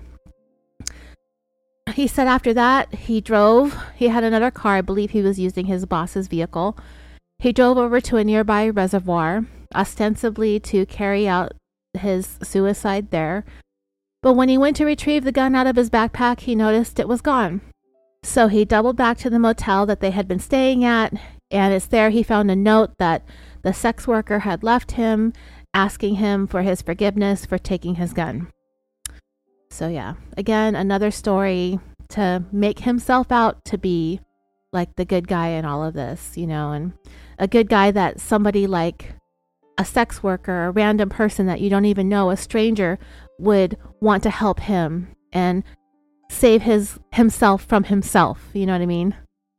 He said after that, he had another car. I believe he was using his boss's vehicle. He drove over to a nearby reservoir, ostensibly to carry out his suicide there. But when he went to retrieve the gun out of his backpack, he noticed it was gone. So he doubled back to the motel that they had been staying at, and it's there he found a note that the sex worker had left him, asking him for his forgiveness for taking his gun. So yeah, again, another story to make himself out to be like the good guy in all of this, and a good guy that somebody like a sex worker, a random person that you don't even know, a stranger, would want to help him and save himself from himself. You know what I mean?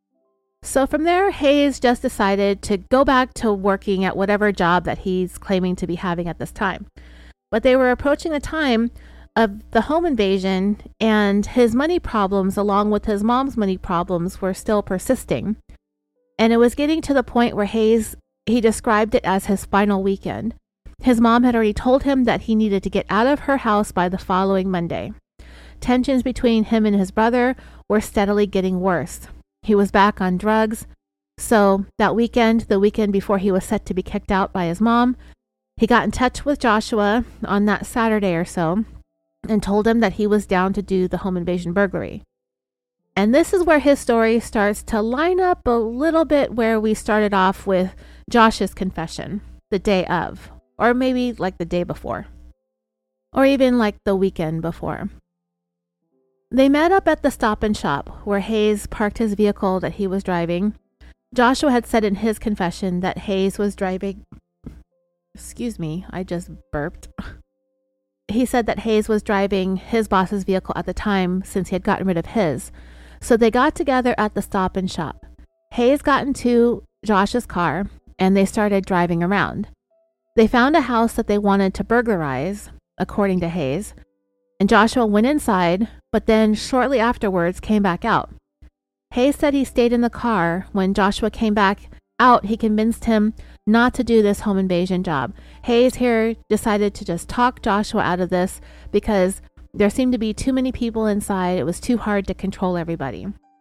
So from there, Hayes just decided to go back to working at whatever job that he's claiming to be having at this time. But they were approaching a time of the home invasion, and his money problems, along with his mom's money problems, were still persisting. And it was getting to the point where he described it as his final weekend. His mom had already told him that he needed to get out of her house by the following Monday. Tensions between him and his brother were steadily getting worse. He was back on drugs. So that weekend, the weekend before he was set to be kicked out by his mom, he got in touch with Joshua on that Saturday or so and told him that he was down to do the home invasion burglary. And this is where his story starts to line up a little bit where we started off with Josh's confession the day of, or maybe like the day before, or even like the weekend before. They met up at the Stop and Shop where Hayes parked his vehicle that he was driving. Joshua had said in his confession that Hayes was driving. Excuse me, I just burped. He said that Hayes was driving his boss's vehicle at the time since he had gotten rid of his. So they got together at the Stop and Shop. Hayes got into Josh's car and they started driving around. They found a house that they wanted to burglarize, according to Hayes, and Joshua went inside, but then shortly afterwards came back out. Hayes said he stayed in the car. When Joshua came back out, he convinced him not to do this home invasion job. Hayes here decided to just talk Joshua out of this because there seemed to be too many people inside. It was too hard to control everybody.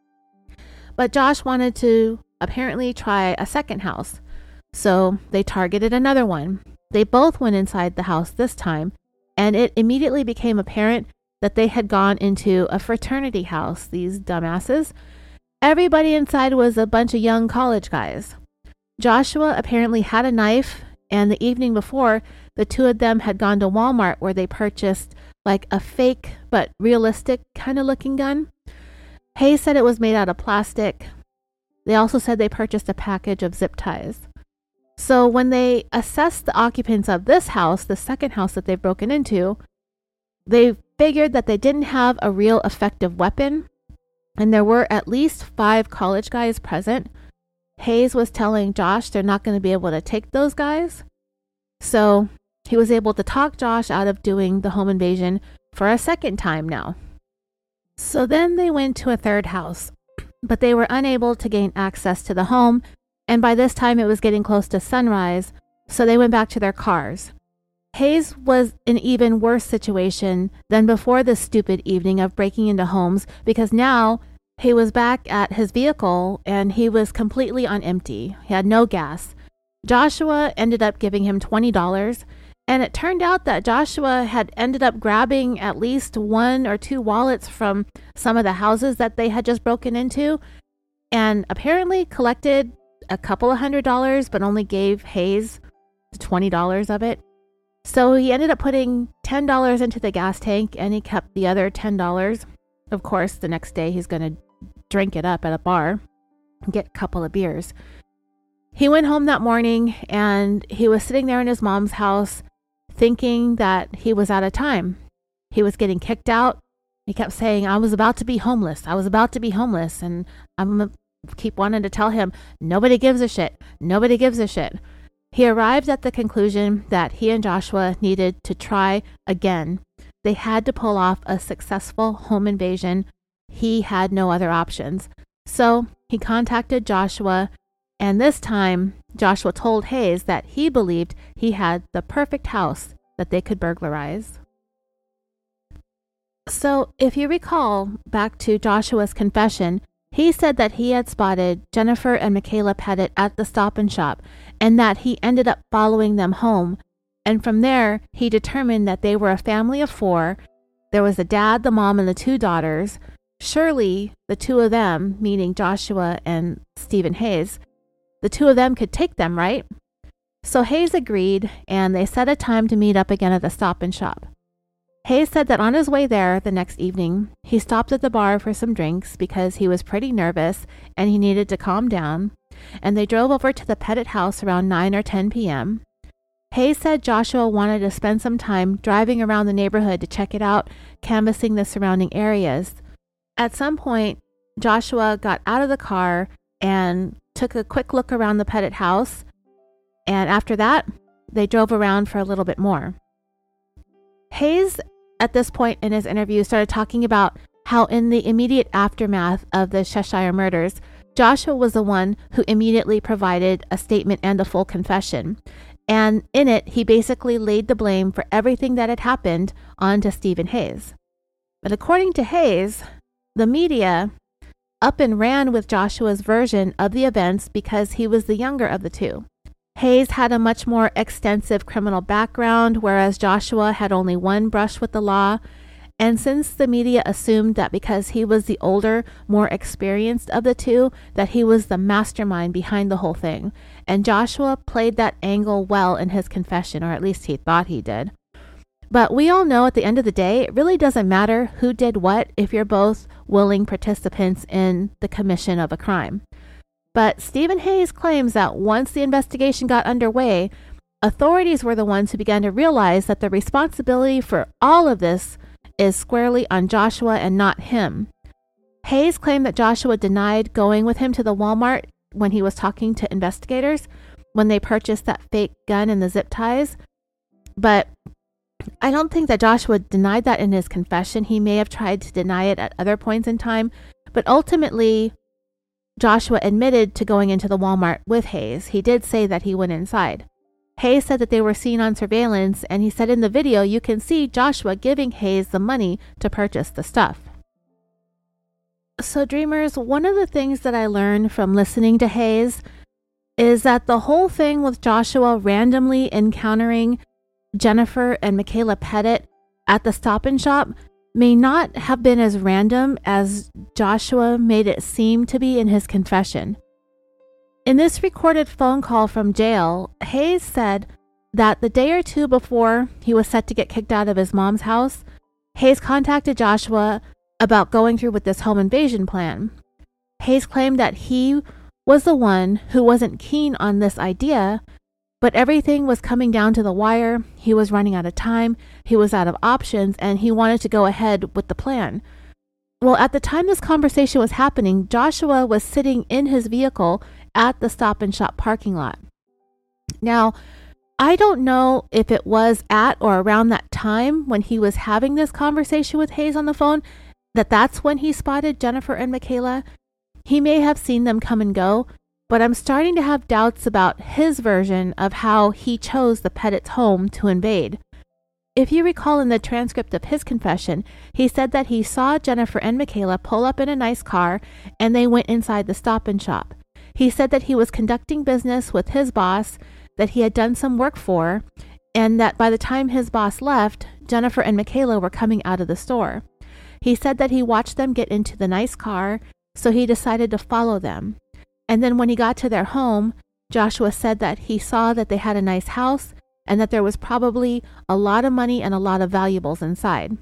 But Josh wanted to apparently try a second house. So they targeted another one. They both went inside the house this time, and it immediately became apparent that they had gone into a fraternity house, these dumbasses. Everybody inside was a bunch of young college guys. Joshua apparently had a knife, and the evening before, the two of them had gone to Walmart where they purchased like a fake but realistic kind of looking gun. Hayes said it was made out of plastic. They also said they purchased a package of zip ties. So when they assessed the occupants of this house, the second house that they've broken into, they figured that they didn't have a real effective weapon, and there were at least 5 college guys present. Hayes was telling Josh they're not going to be able to take those guys. So he was able to talk Josh out of doing the home invasion for a second time now. So then they went to a third house, but they were unable to gain access to the home, and by this time it was getting close to sunrise, so they went back to their cars. Hayes was in an even worse situation than before this stupid evening of breaking into homes, because now he was back at his vehicle and he was completely on empty. He had no gas. Joshua ended up giving him $20, and it turned out that Joshua had ended up grabbing at least 1 or 2 wallets from some of the houses that they had just broken into, and apparently collected a couple of $100, but only gave Hayes $20 of it. So he ended up putting $10 into the gas tank, and he kept the other $10. Of course, the next day he's going to drink it up at a bar and get a couple of beers. He went home that morning, and he was sitting there in his mom's house thinking that he was out of time. He was getting kicked out. He kept saying, I was about to be homeless. I was about to be homeless. And I'm keep wanting to tell him, nobody gives a shit. Nobody gives a shit. He arrived at the conclusion that he and Joshua needed to try again. They had to pull off a successful home invasion. He had no other options. So he contacted Joshua, and this time Joshua told Hayes that he believed he had the perfect house that they could burglarize. So if you recall back to Joshua's confession, he said that he had spotted Jennifer and Michaela Pettit at the Stop and Shop, and that he ended up following them home. And from there, he determined that they were a family of 4. There was the dad, the mom, and the 2 daughters. Surely the 2 of them, meaning Joshua and Stephen Hayes, the 2 of them could take them, right? So Hayes agreed, and they set a time to meet up again at the Stop and Shop. Hayes said that on his way there the next evening, he stopped at the bar for some drinks because he was pretty nervous and he needed to calm down, and they drove over to the Pettit house around 9 or 10 p.m. Hayes said Joshua wanted to spend some time driving around the neighborhood to check it out, canvassing the surrounding areas. At some point, Joshua got out of the car and took a quick look around the Pettit house, and after that, they drove around for a little bit more. Hayes, at this point in his interview, started talking about how in the immediate aftermath of the Cheshire murders, Joshua was the one who immediately provided a statement and a full confession. And in it, he basically laid the blame for everything that had happened onto Stephen Hayes. But according to Hayes, the media up and ran with Joshua's version of the events because he was the younger of the 2. Hayes had a much more extensive criminal background, whereas Joshua had only one brush with the law. And since the media assumed that because he was the older, more experienced of the 2, that he was the mastermind behind the whole thing. And Joshua played that angle well in his confession, or at least he thought he did. But we all know at the end of the day, it really doesn't matter who did what if you're both willing participants in the commission of a crime. But Stephen Hayes claims that once the investigation got underway, authorities were the ones who began to realize that the responsibility for all of this is squarely on Joshua and not him. Hayes claimed that Joshua denied going with him to the Walmart when he was talking to investigators when they purchased that fake gun and the zip ties. But I don't think that Joshua denied that in his confession. He may have tried to deny it at other points in time, but ultimately Joshua admitted to going into the Walmart with Hayes. He did say that he went inside. Hayes said that they were seen on surveillance, and he said in the video you can see Joshua giving Hayes the money to purchase the stuff. So, dreamers, one of the things that I learned from listening to Hayes is that the whole thing with Joshua randomly encountering Jennifer and Michaela Pettit at the Stop and Shop may not have been as random as Joshua made it seem to be in his confession. In this recorded phone call from jail, Hayes said that the day or two before he was set to get kicked out of his mom's house, Hayes contacted Joshua about going through with this home invasion plan. Hayes claimed that he was the one who wasn't keen on this idea, but everything was coming down to the wire. He was running out of time, he was out of options, and he wanted to go ahead with the plan. Well, at the time this conversation was happening, Joshua was sitting in his vehicle at the Stop and Shop parking lot. Now, I don't know if it was at or around that time when he was having this conversation with Hayes on the phone that's when he spotted Jennifer and Michaela. He may have seen them come and go, but I'm starting to have doubts about his version of how he chose the Pettit's home to invade. If you recall in the transcript of his confession, he said that he saw Jennifer and Michaela pull up in a nice car and they went inside the Stop and Shop. He said that he was conducting business with his boss that he had done some work for, and that by the time his boss left, Jennifer and Michaela were coming out of the store. He said that he watched them get into the nice car, so he decided to follow them. And then when he got to their home, Joshua said that he saw that they had a nice house and that there was probably a lot of money and a lot of valuables inside.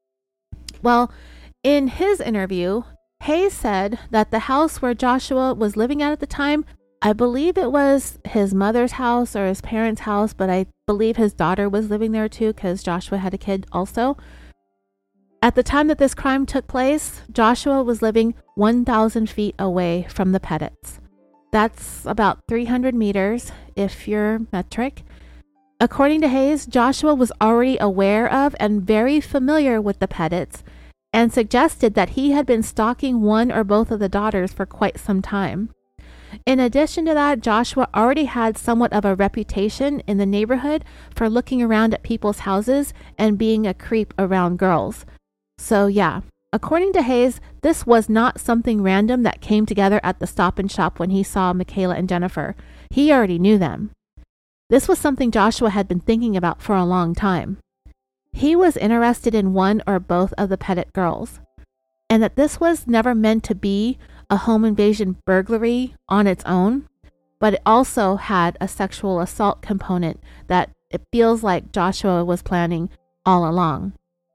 Well, in his interview, Hayes said that the house where Joshua was living at the time, I believe it was his mother's house or his parents' house, but I believe his daughter was living there too because Joshua had a kid also. At the time that this crime took place, Joshua was living 1,000 feet away from the Pettits. That's about 300 meters if you're metric. According to Hayes, Joshua was already aware of and very familiar with the Pettits and suggested that he had been stalking one or both of the daughters for quite some time. In addition to that, Joshua already had somewhat of a reputation in the neighborhood for looking around at people's houses and being a creep around girls. So yeah, according to Hayes, this was not something random that came together at the Stop and Shop when he saw Michaela and Jennifer. He already knew them. This was something Joshua had been thinking about for a long time. He was interested in one or both of the Pettit girls, and that this was never meant to be a home invasion burglary on its own, but it also had a sexual assault component that it feels like Joshua was planning all along.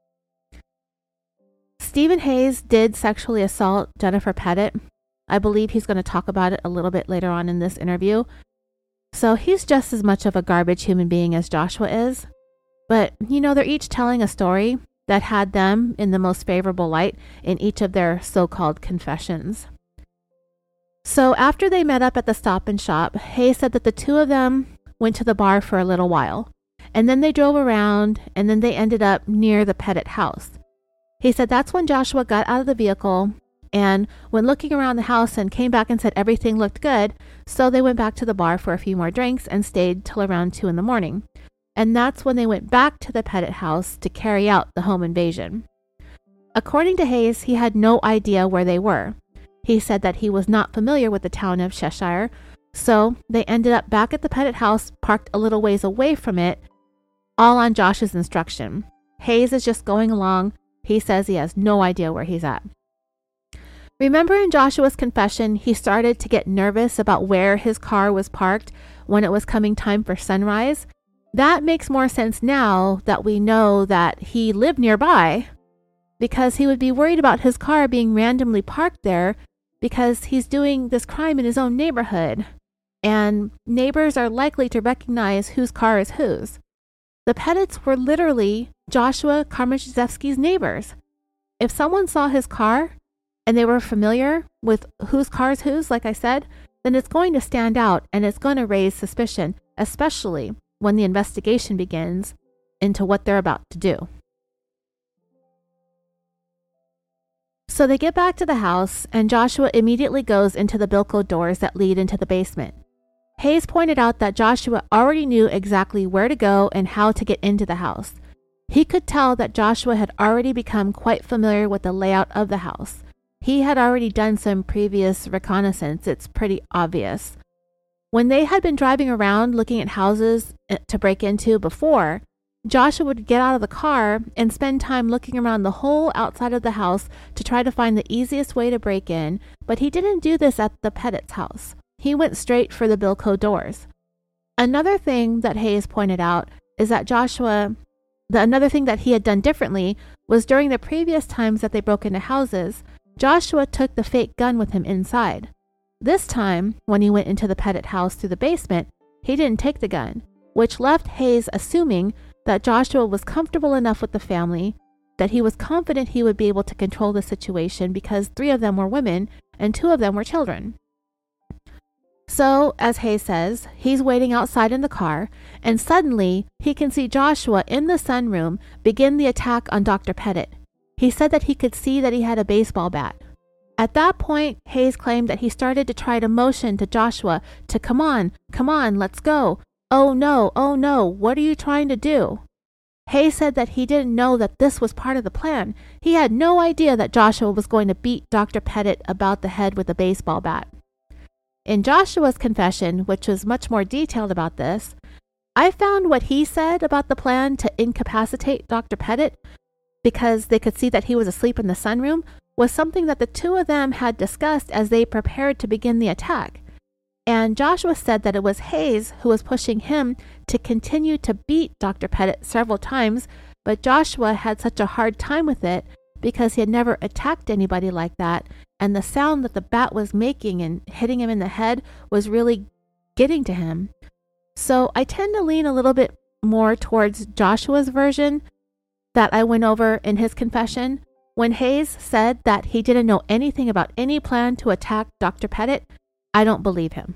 Stephen Hayes did sexually assault Jennifer Pettit. I believe he's going to talk about it a little bit later on in this interview. So he's just as much of a garbage human being as Joshua is. But, they're each telling a story that had them in the most favorable light in each of their so-called confessions. So after they met up at the Stop and Shop, Hayes said that the two of them went to the bar for a little while. And then they drove around, and then they ended up near the Pettit house. He said that's when Joshua got out of the vehicle and went looking around the house and came back and said everything looked good. So they went back to the bar for a few more drinks and stayed till around 2 a.m. And that's when they went back to the Pettit house to carry out the home invasion. According to Hayes, he had no idea where they were. He said that he was not familiar with the town of Cheshire, so they ended up back at the Pettit house, parked a little ways away from it, all on Josh's instruction. Hayes is just going along. He says he has no idea where he's at. Remember in Joshua's confession, he started to get nervous about where his car was parked when it was coming time for sunrise? That makes more sense now that we know that he lived nearby, because he would be worried about his car being randomly parked there because he's doing this crime in his own neighborhood, and neighbors are likely to recognize whose car is whose. The Pettits were literally Joshua Karmashevsky's neighbors. If someone saw his car and they were familiar with whose car is whose, like I said, then it's going to stand out and it's going to raise suspicion, especially when the investigation begins into what they're about to do. So they get back to the house, and Joshua immediately goes into the Bilko doors that lead into the basement. Hayes pointed out that Joshua already knew exactly where to go and how to get into the house. He could tell that Joshua had already become quite familiar with the layout of the house. He had already done some previous reconnaissance. It's pretty obvious. When they had been driving around looking at houses to break into before, Joshua would get out of the car and spend time looking around the whole outside of the house to try to find the easiest way to break in, but he didn't do this at the Pettit's house. He went straight for the Bilko doors. Another thing that Hayes pointed out is that another thing that he had done differently was during the previous times that they broke into houses, Joshua took the fake gun with him inside. This time, when he went into the Pettit house through the basement, he didn't take the gun, which left Hayes assuming that Joshua was comfortable enough with the family, that he was confident he would be able to control the situation because 3 of them were women and 2 of them were children. So, as Hayes says, he's waiting outside in the car, and suddenly he can see Joshua in the sunroom begin the attack on Dr. Pettit. He said that he could see that he had a baseball bat. At that point, Hayes claimed that he started to try to motion to Joshua to come on, let's go. Oh no, what are you trying to do? Hayes said that he didn't know that this was part of the plan. He had no idea that Joshua was going to beat Dr. Pettit about the head with a baseball bat. In Joshua's confession, which was much more detailed about this, I found what he said about the plan to incapacitate Dr. Pettit because they could see that he was asleep in the sunroom was something that the 2 of them had discussed as they prepared to begin the attack. And Joshua said that it was Hayes who was pushing him to continue to beat Dr. Pettit several times, but Joshua had such a hard time with it because he had never attacked anybody like that, and the sound that the bat was making and hitting him in the head was really getting to him. So I tend to lean a little bit more towards Joshua's version that I went over in his confession. When Hayes said that he didn't know anything about any plan to attack Dr. Pettit, I don't believe him.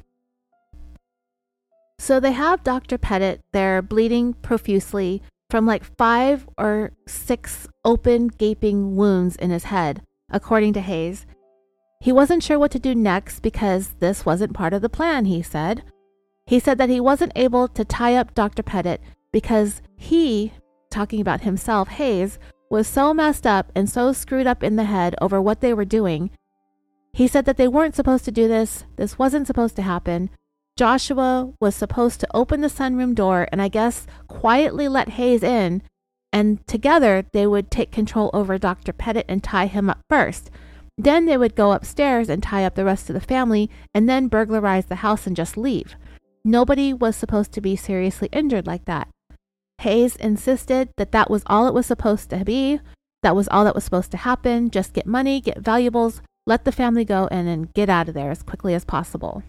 So they have Dr. Pettit there bleeding profusely from like 5 or 6 open, gaping wounds in his head, according to Hayes. He wasn't sure what to do next because this wasn't part of the plan, he said. He said that he wasn't able to tie up Dr. Pettit because he, talking about himself, Hayes, was so messed up and so screwed up in the head over what they were doing. He said that they weren't supposed to do this. This wasn't supposed to happen. Joshua was supposed to open the sunroom door and I guess quietly let Hayes in, and together they would take control over Dr. Pettit and tie him up first. Then they would go upstairs and tie up the rest of the family and then burglarize the house and just leave. Nobody was supposed to be seriously injured like that. Hayes insisted that that was all it was supposed to be. That was all that was supposed to happen. Just get money, get valuables, let the family go, and then get out of there as quickly as possible.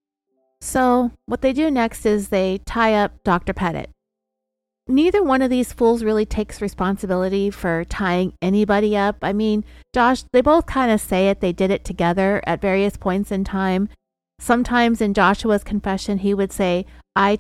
So what they do next is they tie up Dr. Pettit. Neither one of these fools really takes responsibility for tying anybody up. I mean, Josh, they both kind of say it. They did it together at various points in time. Sometimes in Joshua's confession, he would say, we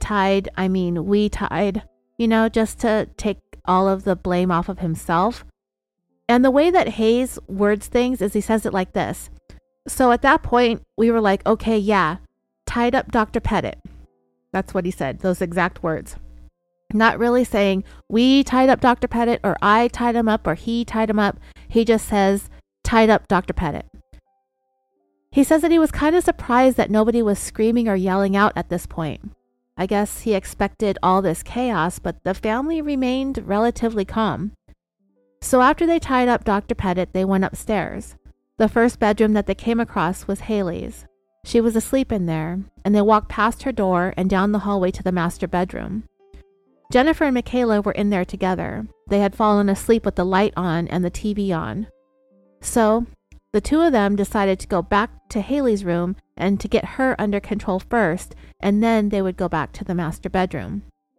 tied, just to take all of the blame off of himself. And the way that Hayes words things is he says it like this. So at that point, we were like, okay, yeah, tied up Dr. Pettit. That's what he said, those exact words. Not really saying we tied up Dr. Pettit or I tied him up or he tied him up. He just says tied up Dr. Pettit. He says that he was kind of surprised that nobody was screaming or yelling out at this point. I guess he expected all this chaos, but the family remained relatively calm. So after they tied up Dr. Pettit, they went upstairs. The first bedroom that they came across was Haley's. She was asleep in there, and they walked past her door and down the hallway to the master bedroom. Jennifer and Michaela were in there together. They had fallen asleep with the light on and the TV on. So the 2 of them decided to go back to Haley's room and to get her under control first, and then they would go back to the master bedroom.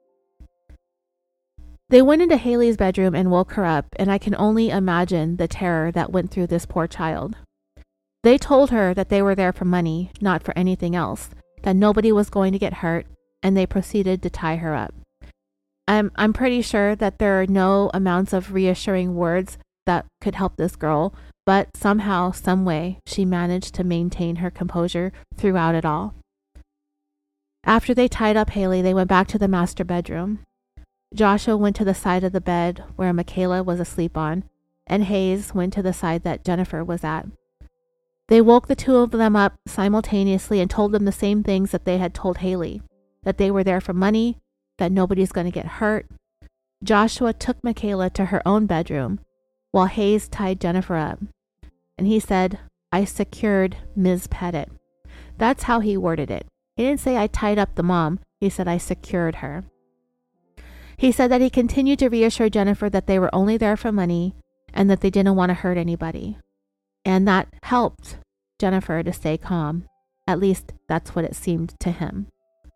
They went into Haley's bedroom and woke her up, and I can only imagine the terror that went through this poor child. They told her that they were there for money, not for anything else, that nobody was going to get hurt, and they proceeded to tie her up. I'm pretty sure that there are no amounts of reassuring words that could help this girl, but somehow, some way, she managed to maintain her composure throughout it all. After they tied up Haley, they went back to the master bedroom. Joshua went to the side of the bed where Michaela was asleep on, and Hayes went to the side that Jennifer was at. They woke the two of them up simultaneously and told them the same things that they had told Haley, that they were there for money, that nobody's going to get hurt. Joshua took Michaela to her own bedroom while Hayes tied Jennifer up. And he said, "I secured Ms. Pettit." That's how he worded it. He didn't say I tied up the mom. He said I secured her. He said that he continued to reassure Jennifer that they were only there for money and that they didn't want to hurt anybody. And that helped Jennifer to stay calm. At least that's what it seemed to him.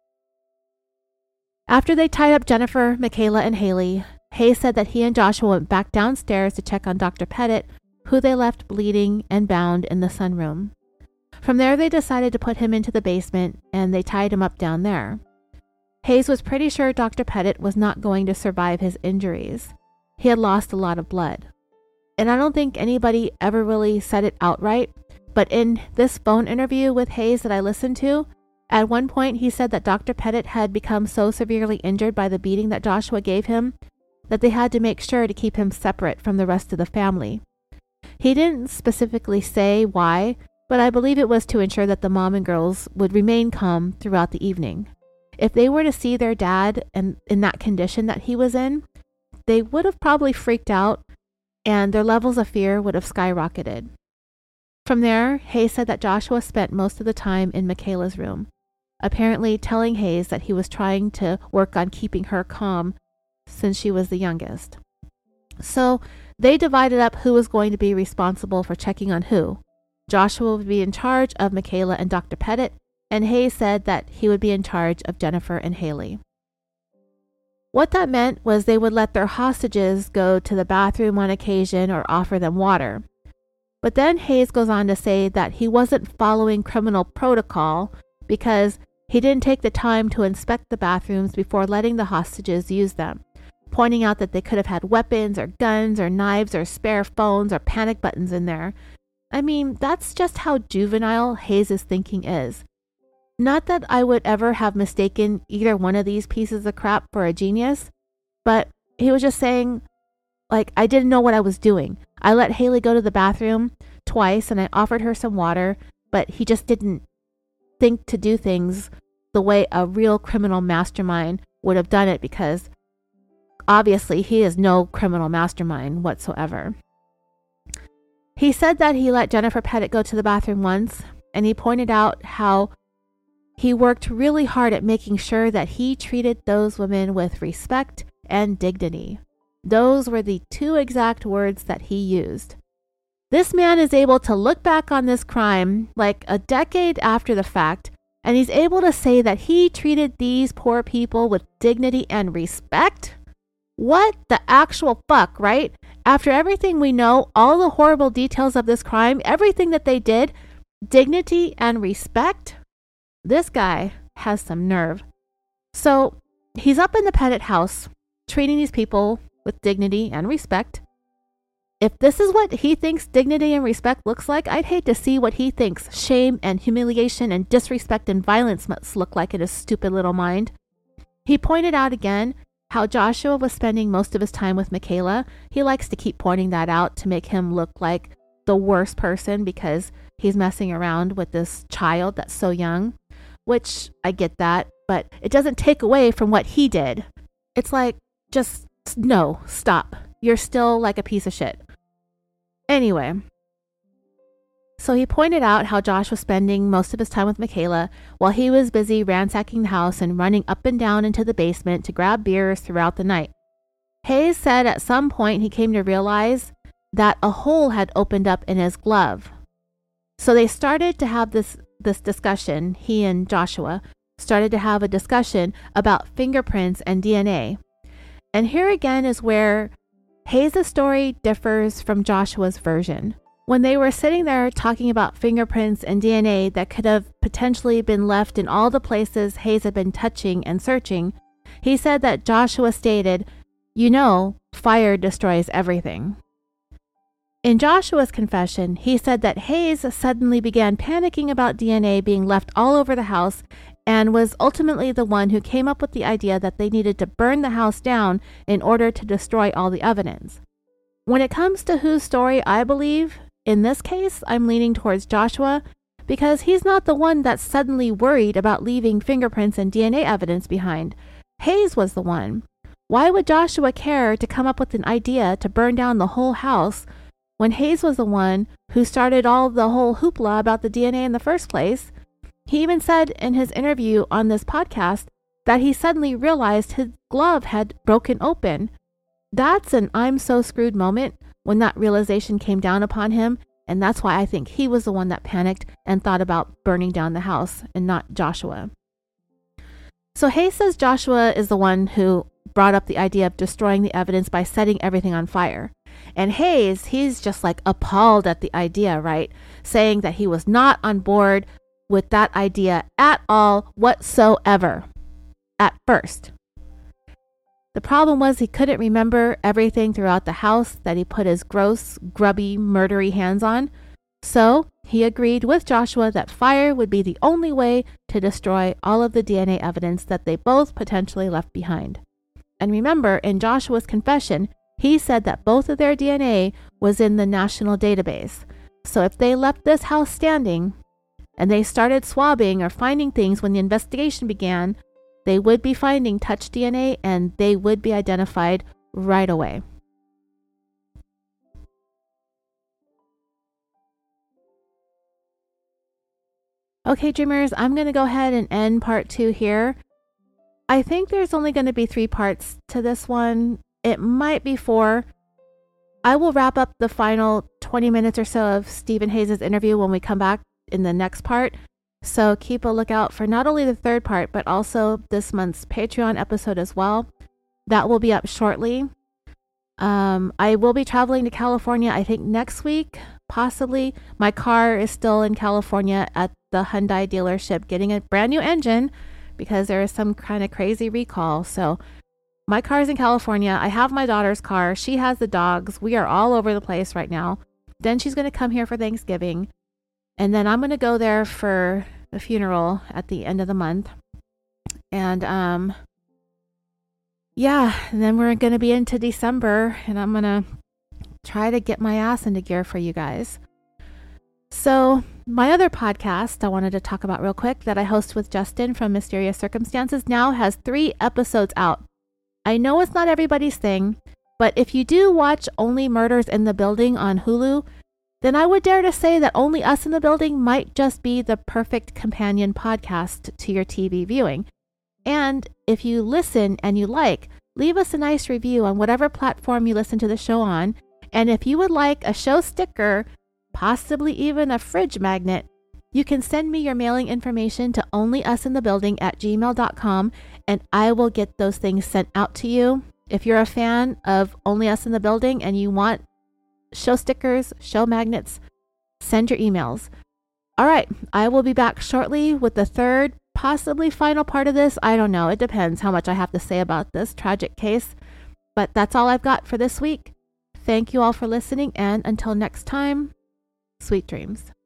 After they tied up Jennifer, Michaela, and Haley, Hayes said that he and Joshua went back downstairs to check on Dr. Pettit, who they left bleeding and bound in the sunroom. From there, they decided to put him into the basement, and they tied him up down there. Hayes was pretty sure Dr. Pettit was not going to survive his injuries. He had lost a lot of blood. And I don't think anybody ever really said it outright, but in this phone interview with Hayes that I listened to, at one point he said that Dr. Pettit had become so severely injured by the beating that Joshua gave him that they had to make sure to keep him separate from the rest of the family. He didn't specifically say why, but I believe it was to ensure that the mom and girls would remain calm throughout the evening. If they were to see their dad in that condition that he was in, they would have probably freaked out and their levels of fear would have skyrocketed. From there, Hayes said that Joshua spent most of the time in Michaela's room, apparently telling Hayes that he was trying to work on keeping her calm since she was the youngest. So they divided up who was going to be responsible for checking on who. Joshua would be in charge of Michaela and Dr. Pettit, and Hayes said that he would be in charge of Jennifer and Haley. What that meant was they would let their hostages go to the bathroom on occasion or offer them water. But then Hayes goes on to say that he wasn't following criminal protocol because he didn't take the time to inspect the bathrooms before letting the hostages use them, pointing out that they could have had weapons or guns or knives or spare phones or panic buttons in there. I mean, that's just how juvenile Hayes' thinking is. Not that I would ever have mistaken either one of these pieces of crap for a genius, but he was just saying, like, I didn't know what I was doing. I let Haley go to the bathroom twice and I offered her some water, but he just didn't think to do things the way a real criminal mastermind would have done it because obviously he is no criminal mastermind whatsoever. He said that he let Jennifer Pettit go to the bathroom once, and he pointed out how he worked really hard at making sure that he treated those women with respect and dignity. Those were the two exact words that he used. This man is able to look back on this crime like a decade after the fact, and he's able to say that he treated these poor people with dignity and respect? What the actual fuck, right? After everything we know, all the horrible details of this crime, everything that they did, dignity and respect? This guy has some nerve. So he's up in the Pettit house, treating these people with dignity and respect. If this is what he thinks dignity and respect looks like, I'd hate to see what he thinks shame and humiliation and disrespect and violence must look like in his stupid little mind. He pointed out again how Joshua was spending most of his time with Michaela. He likes to keep pointing that out to make him look like the worst person because he's messing around with this child that's so young, which I get that, but it doesn't take away from what he did. It's like, just no, stop. You're still like a piece of shit. Anyway, so he pointed out how Josh was spending most of his time with Michaela while he was busy ransacking the house and running up and down into the basement to grab beers throughout the night. Hayes said at some point he came to realize that a hole had opened up in his glove. So they started to have this discussion, he and Joshua started to have a discussion about fingerprints and DNA. And here again is where Hayes' story differs from Joshua's version. When they were sitting there talking about fingerprints and DNA that could have potentially been left in all the places Hayes had been touching and searching, he said that Joshua stated, "You know, fire destroys everything." In Joshua's confession, he said that Hayes suddenly began panicking about DNA being left all over the house and was ultimately the one who came up with the idea that they needed to burn the house down in order to destroy all the evidence. When it comes to whose story I believe, in this case, I'm leaning towards Joshua because he's not the one that's suddenly worried about leaving fingerprints and DNA evidence behind. Hayes was the one. Why would Joshua care to come up with an idea to burn down the whole house when Hayes was the one who started all the whole hoopla about the DNA in the first place? He even said in his interview on this podcast that he suddenly realized his glove had broken open. That's an I'm so screwed moment when that realization came down upon him, and that's why I think he was the one that panicked and thought about burning down the house and not Joshua. So Hayes says Joshua is the one who brought up the idea of destroying the evidence by setting everything on fire. And Hayes, he's just like appalled at the idea, right? Saying that he was not on board with that idea at all whatsoever at first. The problem was he couldn't remember everything throughout the house that he put his gross, grubby, murdery hands on. So he agreed with Joshua that fire would be the only way to destroy all of the DNA evidence that they both potentially left behind. And remember, in Joshua's confession, he said that both of their DNA was in the national database. So if they left this house standing and they started swabbing or finding things when the investigation began, they would be finding touch DNA and they would be identified right away. Okay, dreamers, I'm going to go ahead and end part 2 here. I think there's only going to be 3 parts to this one. It might be 4. I will wrap up the final 20 minutes or so of Stephen Hayes' interview when we come back in the next part. So keep a lookout for not only the 3rd part, but also this month's Patreon episode as well. That will be up shortly. I will be traveling to California, I think next week, possibly. My car is still in California at the Hyundai dealership getting a brand new engine because there is some kind of crazy recall. So my car's in California. I have my daughter's car. She has the dogs. We are all over the place right now. Then she's going to come here for Thanksgiving. And then I'm going to go there for the funeral at the end of the month. And and then we're going to be into December, and I'm going to try to get my ass into gear for you guys. So my other podcast I wanted to talk about real quick that I host with Justin from Mysterious Circumstances now has 3 episodes out. I know it's not everybody's thing, but if you do watch Only Murders in the Building on Hulu, then I would dare to say that Only Us in the Building might just be the perfect companion podcast to your TV viewing. And if you listen and you like, leave us a nice review on whatever platform you listen to the show on. And if you would like a show sticker, possibly even a fridge magnet, you can send me your mailing information to onlyusinthebuilding@gmail.com and I will get those things sent out to you. If you're a fan of Only Us in the Building and you want show stickers, show magnets, send your emails. All right, I will be back shortly with the 3rd, possibly final part of this. I don't know. It depends how much I have to say about this tragic case. But that's all I've got for this week. Thank you all for listening, and until next time, sweet dreams.